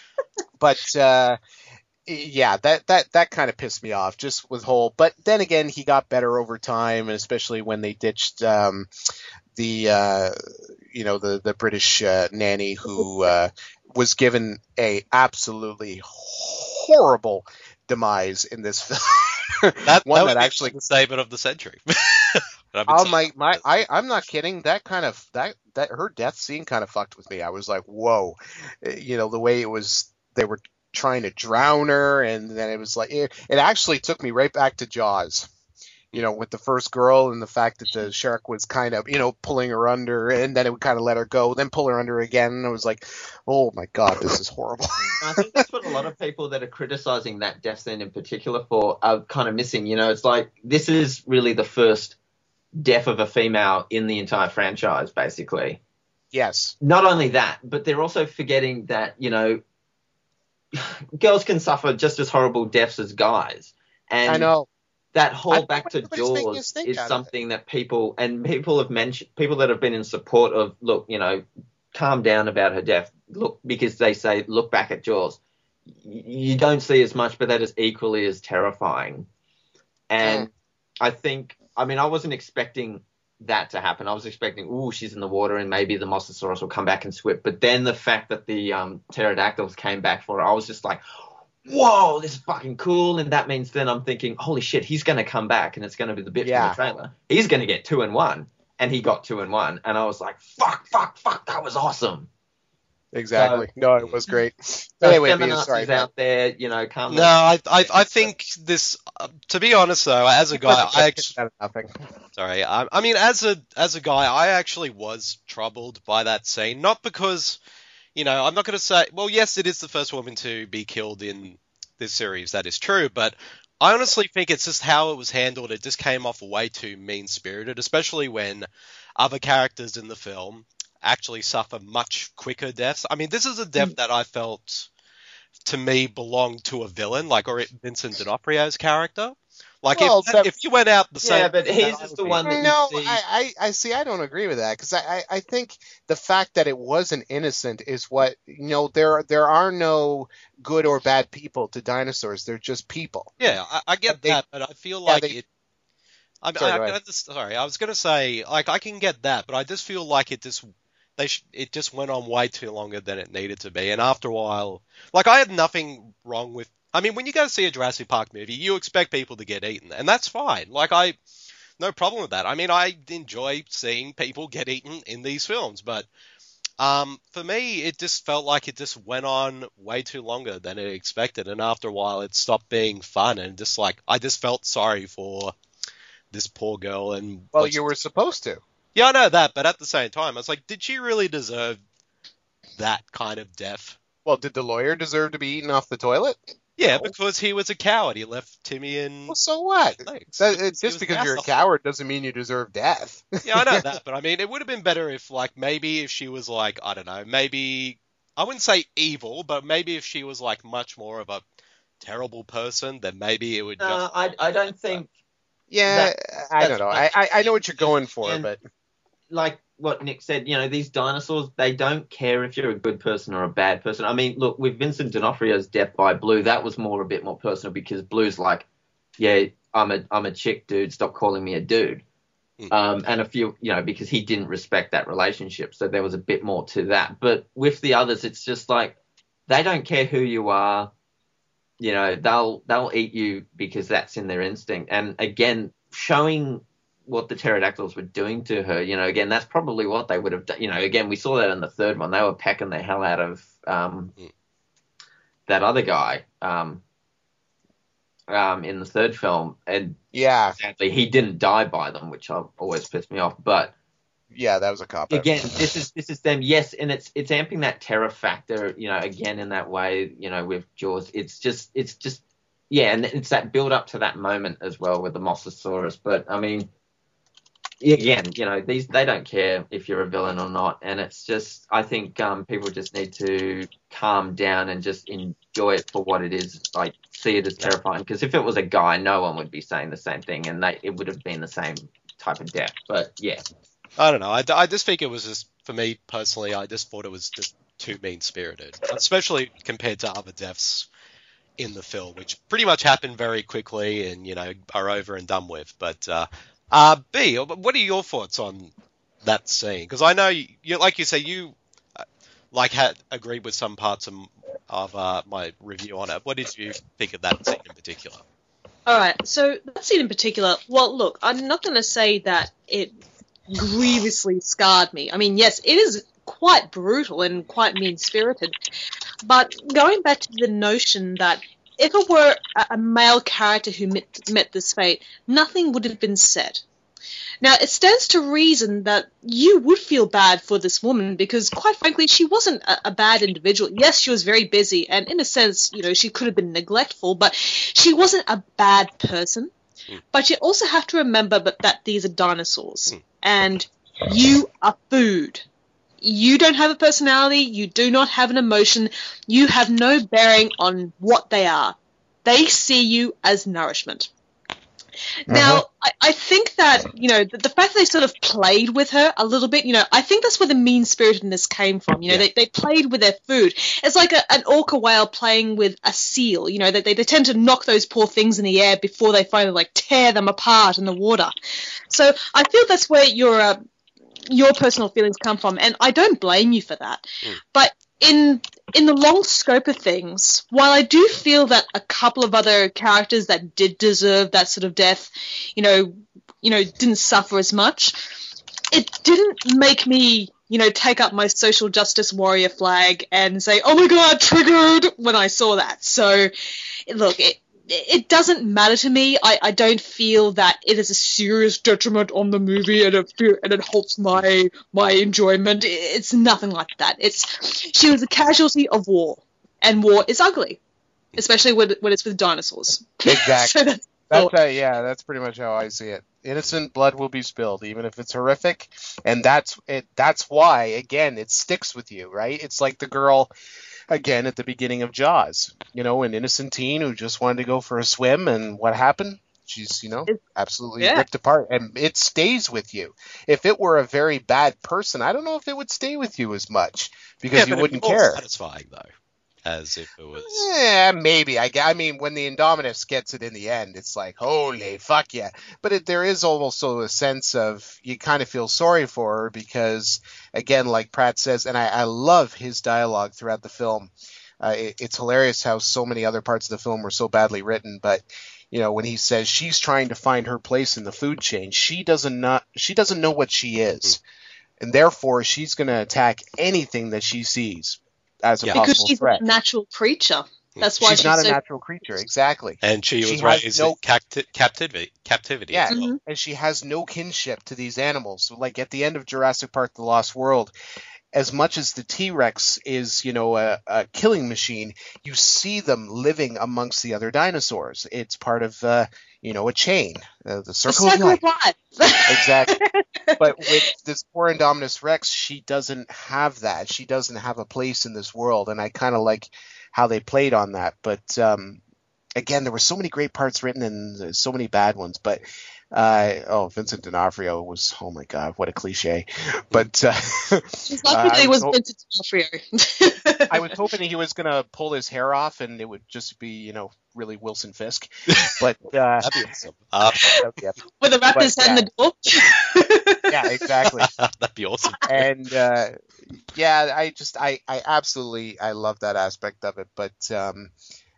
but uh, yeah, that that that kind of pissed me off, just with whole. But then again, he got better over time, and especially when they ditched um, the uh, you know the the British uh, nanny who uh, was given a absolutely horrible demise in this film. That, One that, that was actually the statement of the century. Oh my my! I I'm not kidding. That kind of that that her death scene kind of fucked with me. I was like, whoa, you know, the way it was. They were trying to drown her, and then it was like it, it actually took me right back to Jaws. You know, with the first girl and the fact that the shark was kind of, you know, pulling her under, and then it would kind of let her go, then pull her under again. And I was like, oh my god, this is horrible. I think that's what a lot of people that are criticizing that death scene in particular for are kind of missing. You know, it's like, this is really the first death of a female in the entire franchise, basically. Yes. Not only that, but they're also forgetting that, you know, girls can suffer just as horrible deaths as guys. And I know. That whole I back to Jaws is out something that people, and people have mentioned, people that have been in support of, look, you know, calm down about her death, look, because they say, look back at Jaws. You don't see as much, but that is equally as terrifying. And mm. I think, I mean, I wasn't expecting that to happen. I was expecting, ooh, she's in the water and maybe the Mosasaurus will come back and swim. But then the fact that the um, pterodactyls came back for her, I was just like, whoa, this is fucking cool. And that means then I'm thinking, holy shit, he's going to come back and it's going to be the bit yeah. from the trailer. He's going to get two and one. And he got two and one. And I was like, fuck, fuck, fuck, that was awesome. Exactly. So, no, it was great. So anyway, feminazis sorry, out there, you know, come. No, I, I, I think this. Uh, to be honest, though, as a guy, I actually. Nothing. Sorry, I, I mean, as a as a guy, I actually was troubled by that scene. Not because, you know, I'm not going to say. Well, yes, it is the first woman to be killed in this series. That is true, but I honestly think it's just how it was handled. It just came off way too mean-spirited, especially when other characters in the film actually suffer much quicker deaths. I mean, this is a death that I felt, to me, belonged to a villain, like or Vincent D'Onofrio's character. Like, well, if, that, if you went out the same... Yeah, but his is the one that no, you see... I, I, I see, I don't agree with that, because I, I, I think the fact that it wasn't innocent is what, you know, there there are no good or bad people to dinosaurs. They're just people. Yeah, I, I get they, that, but I feel yeah, like they, it... I, sorry, I, I, I just, sorry, I was going to say, like, I can get that, but I just feel like it just... They sh- it just went on way too longer than it needed to be, and after a while, like I had nothing wrong with. I mean, when you go to see a Jurassic Park movie, you expect people to get eaten, and that's fine. Like I, no problem with that. I mean, I enjoy seeing people get eaten in these films, but Um, for me, it just felt like it just went on way too longer than it expected, and after a while, it stopped being fun, and just like I just felt sorry for this poor girl. And Well, what you she- were supposed to. yeah, I know that, but at the same time, I was like, did she really deserve that kind of death? Well, did the lawyer deserve to be eaten off the toilet? Yeah, No. because he was a coward. He left Timmy in Well, so what? legs. That, Because it's he just was because an you're a asshole. coward doesn't mean you deserve death. Yeah, I know that, but I mean, it would have been better if, like, maybe if she was like, I don't know, maybe I wouldn't say evil, but maybe if she was like much more of a terrible person, then maybe it would just. Uh, I I don't think Yeah, That- I that's don't know. fine. I, I I know what you're going for, And- but like what Nick said, you know, these dinosaurs, they don't care if you're a good person or a bad person. I mean, look, with Vincent D'Onofrio's death by Blue, that was more a bit more personal because Blue's like, yeah, I'm a I'm a chick, dude. Stop calling me a dude. Mm. Um, and a few, you know, because he didn't respect that relationship, so there was a bit more to that. But with the others, it's just like they don't care who you are. You know, they'll they'll eat you because that's in their instinct. And again, showing what the pterodactyls were doing to her, you know, again, that's probably what they would have done. You know, again, we saw that in the third one. They were pecking the hell out of um, Mm. that other guy um, um, in the third film. And yeah, sadly, he didn't die by them, which always pissed me off. But yeah, that was a cop out. again, this is this is them, yes, and it's it's amping that terror factor, you know, again in that way, you know, with Jaws. It's just it's just yeah, and it's that build up to that moment as well with the Mosasaurus. But I mean, again, you know, these they don't care if you're a villain or not, and it's just I think um, people just need to calm down and just enjoy it for what it is, like see it as terrifying. Because if it was a guy, no one would be saying the same thing, and they it would have been the same type of death. But yeah. I don't know. I, I just think it was just, for me personally, I just thought it was just too mean-spirited, especially compared to other deaths in the film, which pretty much happened very quickly and, you know, are over and done with. But, uh, uh, B, what are your thoughts on that scene? Because I know, you, you, like you say, you, uh, like, had agreed with some parts of, of uh, my review on it. What did you think of that scene in particular? All right, so that scene in particular, well, look, I'm not going to say that it grievously scarred me. I mean, yes, it is quite brutal and quite mean-spirited, but going back to the notion that if it were a, a male character who met, met this fate, nothing would have been said. Now, it stands to reason that you would feel bad for this woman because, quite frankly, she wasn't a, a bad individual. Yes, she was very busy, and in a sense, you know, she could have been neglectful, but she wasn't a bad person. Mm. But you also have to remember that, that these are dinosaurs, Mm. and you are food. You don't have a personality, you do not have an emotion, you have no bearing on what they are. They see you as nourishment. Now, I, I think that, you know, the, the fact that they sort of played with her a little bit, you know, I think that's where the mean-spiritedness came from. You know, Yeah. they, they played with their food. It's like a, an orca whale playing with a seal. You know, they, they, they tend to knock those poor things in the air before they finally, like, tear them apart in the water. So I feel that's where your, uh, your personal feelings come from, and I don't blame you for that. Mm. But in in the long scope of things, while I do feel that a couple of other characters that did deserve that sort of death, you know, you know, didn't suffer as much, it didn't make me, you know, take up my social justice warrior flag and say, "Oh my God, triggered!" when I saw that. So, look, it it doesn't matter to me. I, I don't feel that it is a serious detriment on the movie and it feel, and it halts my my enjoyment. It's nothing like that. It's she was a casualty of war, and war is ugly, especially when, when it's with dinosaurs. Exactly. So that's That's uh, yeah, that's pretty much how I see it. Innocent blood will be spilled, even if it's horrific, and that's it. That's why, again, it sticks with you, right? It's like the girl, again, at the beginning of Jaws. You know, an innocent teen who just wanted to go for a swim, and what happened? She's, you know, absolutely Yeah. ripped apart, and it stays with you. If it were a very bad person, I don't know if it would stay with you as much because Yeah, you but it wouldn't was more care. satisfying, though, as if it was. Yeah, maybe. I, gue- I mean, when the Indominus gets it in the end, it's like, holy fuck yeah. But it, there is also a sense of you kind of feel sorry for her because, again, like Pratt says, and I, I love his dialogue throughout the film. Uh, it, it's hilarious how so many other parts of the film were so badly written, but you know when he says she's trying to find her place in the food chain, she doesn't not she doesn't know what she is. and therefore she's going to attack anything that she sees as a Yeah. Because possible she's threat. a natural creature. That's why she's, she's, not so a natural creature, exactly. And she was She has raised no- in capti- captivity. Captivity. Yeah, as well. Mhm. and she has no kinship to these animals. So, like at the end of Jurassic Park: The Lost World, as much as the T-Rex is, you know, a, a killing machine, you see them living amongst the other dinosaurs. It's part of, uh, you know, a chain, uh, the the circle of circle life. of life. Exactly. But with this poor Indominus Rex, she doesn't have that. She doesn't have a place in this world, and I kind of like how they played on that. But um, again, there were so many great parts written and so many bad ones. But uh, oh, Vincent D'Onofrio was, oh my God, what a cliche. But uh, She's lucky that I it was was ho- Vincent D'Onofrio. I was hoping he was gonna pull his hair off, and it would just be, you know, really Wilson Fisk. But uh, That'd be awesome. Uh, yeah, with a rapper's But, head in the door. yeah, exactly. that'd be awesome. And uh, yeah, I just I I absolutely I love that aspect of it. But um,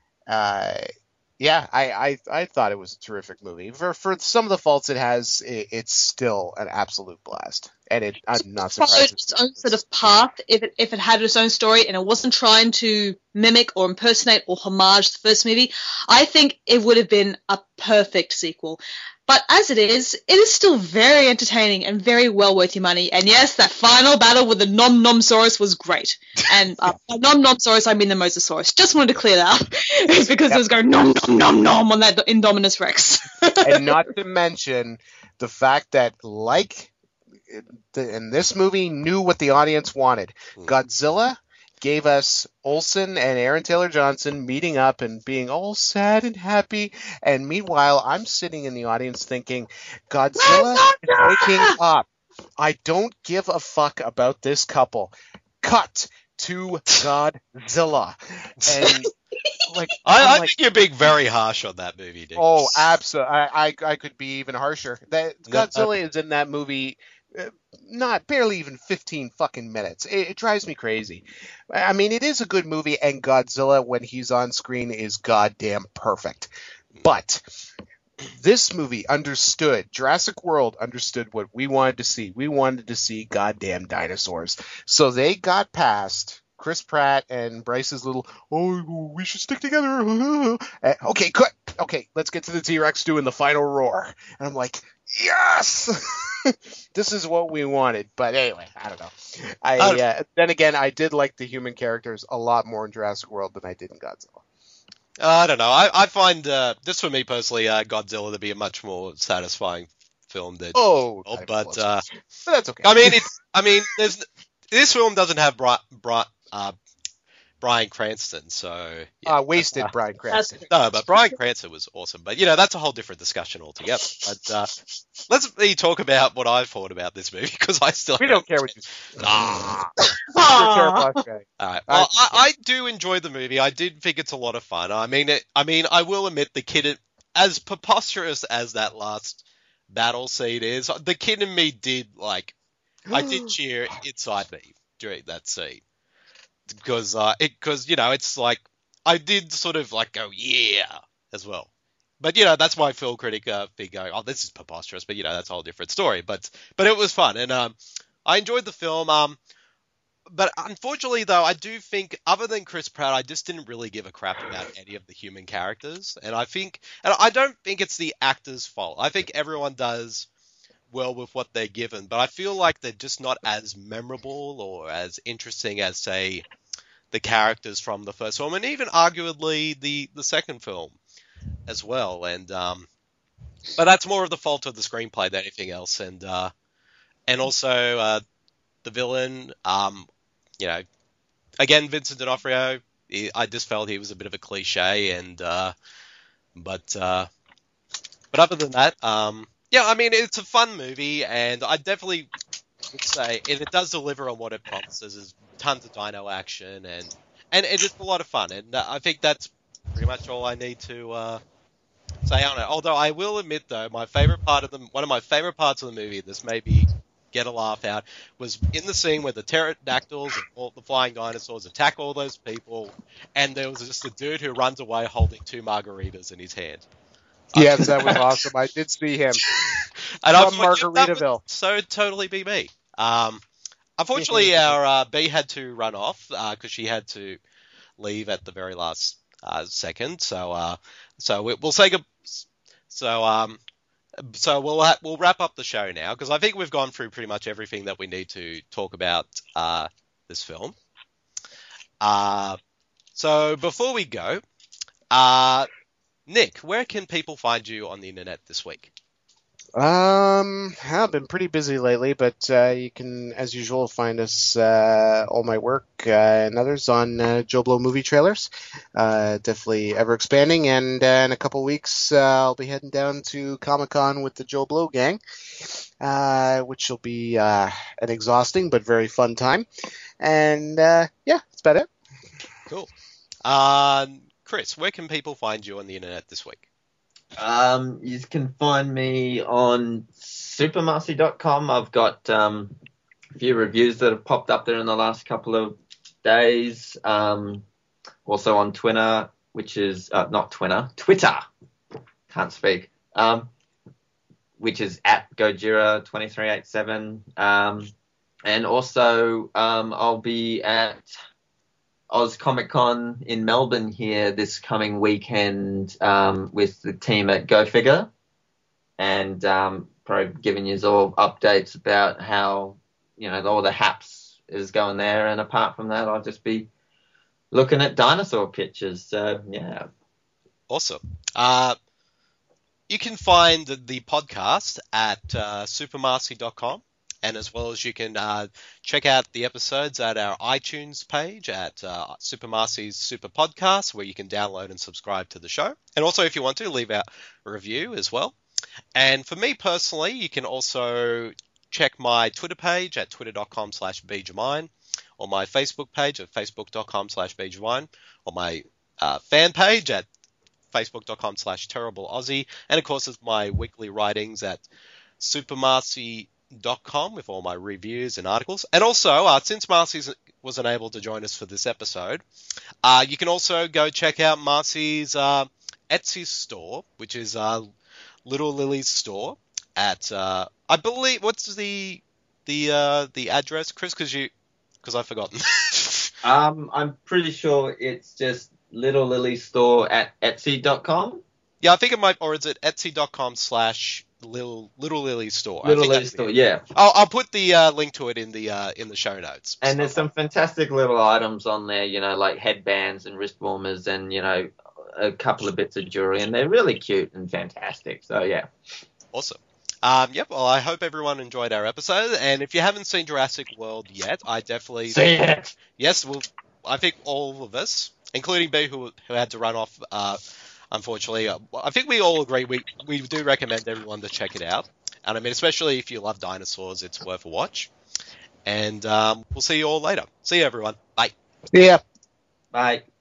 uh, yeah, I, I I thought it was a terrific movie. For for some of the faults it has, it, it's still an absolute blast. And it I'm not Followed surprised. its own sort of path if it, if it had its own story and it wasn't trying to mimic or impersonate or homage the first movie, I think it would have been a perfect sequel. But as it is, it is still very entertaining and very well worth your money. And yes, that final battle with the Nom Nomsaurus was great. And uh, by Nom Nomsaurus, I mean the Mosasaurus. Just wanted to clear that up. It's because Yep. it was going nom nom nom nom on that Indominus Rex. And not to mention the fact that, like, the, in this movie, knew what the audience wanted. Hmm. Godzilla gave us Olsen and Aaron Taylor Johnson meeting up and being all sad and happy. And meanwhile, I'm sitting in the audience thinking, Godzilla is waking up. I don't give a fuck about this couple. Cut to Godzilla. And like, I, I'm I like, think you're being very harsh on that movie, Nick. oh, absolutely. I, I I could be even harsher. That No, uh, Godzilla is in that movie, uh, not barely even fifteen fucking minutes. It, it drives me crazy. I mean, it is a good movie, and Godzilla when he's on screen is goddamn perfect. But this movie understood, Jurassic World understood what we wanted to see. We wanted to see goddamn dinosaurs. So they got past Chris Pratt and Bryce's little, oh, we should stick together. Uh, okay, good. Okay, let's get to the T-Rex doing the final roar. And I'm like, yes! This is what we wanted. But anyway, I don't know. I Uh, uh, Then again, I did like the human characters a lot more in Jurassic World than I did in Godzilla. I don't know. I, I find uh, this for me personally, uh, Godzilla to be a much more satisfying film than. Oh, Oh, not even but, close. uh, But that's okay. I mean, it's. I mean, there's this film doesn't have Bri- Bri- uh, Bryan Cranston, so yeah. uh, wasted Uh, Bryan Cranston. No, but Bryan Cranston was awesome. But you know, that's a whole different discussion altogether. But uh, let's me talk about what I thought about this movie because I still. We don't care what you. Ah. You're a terrible Australian. All right. I Well, just- I, I do enjoy the movie. I did think it's a lot of fun. I mean, it, I mean, I will admit the kid, as preposterous as that last battle scene is, the kid in me did like, I did cheer inside me during that scene because, uh, it because you know, it's like I did sort of like go yeah as well. But you know, that's my film critic uh, thing going, oh, this is preposterous. But you know, that's a whole different story. But but it was fun, and um, I enjoyed the film. Um. But unfortunately, though, I do think, other than Chris Pratt, I just didn't really give a crap about any of the human characters. And I think, and I don't think it's the actor's fault. I think everyone does well with what they're given, but I feel like they're just not as memorable or as interesting as, say, the characters from the first film, and even arguably the, the second film as well. And um, but that's more of the fault of the screenplay than anything else. And uh, and also uh, the villain. Um, You know, again, Vincent D'Onofrio, he, I just felt he was a bit of a cliche, and uh, but uh, but other than that, um, yeah, I mean, it's a fun movie, and I definitely would say and it does deliver on what it promises. There's tons of dino action, and and it is a lot of fun, and uh, I think that's pretty much all I need to uh, say on it. Although I will admit, though, my favorite part of the one of my favorite parts of the movie, this may be get a laugh out, was in the scene where the pterodactyls and all the flying dinosaurs attack all those people, and there was just a dude who runs away holding two margaritas in his hand. Yes, that was awesome. I did see him. And I From thought, yeah, that would Margaritaville. so totally be me. Um, unfortunately, our uh, B had to run off because uh, she had to leave at the very last uh, second. So, uh, so we, we'll say good. So, um, so we'll ha- we'll wrap up the show now because I think we've gone through pretty much everything that we need to talk about uh, this film. Uh, so before we go, uh, Nick, where can people find you on the internet this week? Um, I've been pretty busy lately, but uh, you can, as usual, find us, uh, all my work uh, and others on uh, Joe Blow Movie Trailers. Uh, definitely ever expanding, and uh, in a couple weeks, uh, I'll be heading down to Comic-Con with the Joe Blow gang, uh, which will be uh, an exhausting but very fun time. And uh, yeah, that's about it. Cool. Uh, Chris, where can people find you on the internet this week? Um, you can find me on supermarcy dot com. I've got um, a few reviews that have popped up there in the last couple of days. Um, also on Twitter, which is uh, not Twitter, Twitter. Can't speak. Um, which is at Gojira twenty-three eighty-seven. Um, and also um, I'll be at Oz Comic Con in Melbourne here this coming weekend um, with the team at Go Figure, and um, probably giving you all updates about how, you know, all the haps is going there. And apart from that, I'll just be looking at dinosaur pictures. So yeah, awesome. Uh, you can find the, the podcast at uh, supermarcy dot com. And as well as you can uh, check out the episodes at our iTunes page at uh, Super Marcy's Super Podcast, where you can download and subscribe to the show. And also, if you want to, leave out a review as well. And for me personally, you can also check my Twitter page at twitter dot com slash b jamine, or my Facebook page at facebook dot com slash b jamine, or my uh, fan page at facebook dot com slash terrible aussie. And of course, it's my weekly writings at supermarcy dot com with all my reviews and articles. And also, uh, since Marcy wasn't able to join us for this episode, uh, you can also go check out Marcy's uh, Etsy store, which is uh, Little Lily's store at uh, I believe what's the the uh, the address, Chris? Because you because I've forgotten. um, I'm pretty sure it's just Little Lily store at etsy dot com. Yeah, I think it might, or is it etsy dot com slash Little Little Lily Store. Little Lily Store, yeah. I'll, I'll put the uh, link to it in the uh, in the show notes. And so. there's some fantastic little items on there, you know, like headbands and wrist warmers, and you know, a couple of bits of jewelry, and they're really cute and fantastic. So yeah, awesome. Um, yep. Well, I hope everyone enjoyed our episode, and if you haven't seen Jurassic World yet, I definitely see it. Yes, well, I think all of us, including B, who who had to run off. Uh, Unfortunately, uh, I think we all agree we we do recommend everyone to check it out. And I mean, especially if you love dinosaurs, it's worth a watch. And um, we'll see you all later. See you, everyone. Bye. Yeah. Bye.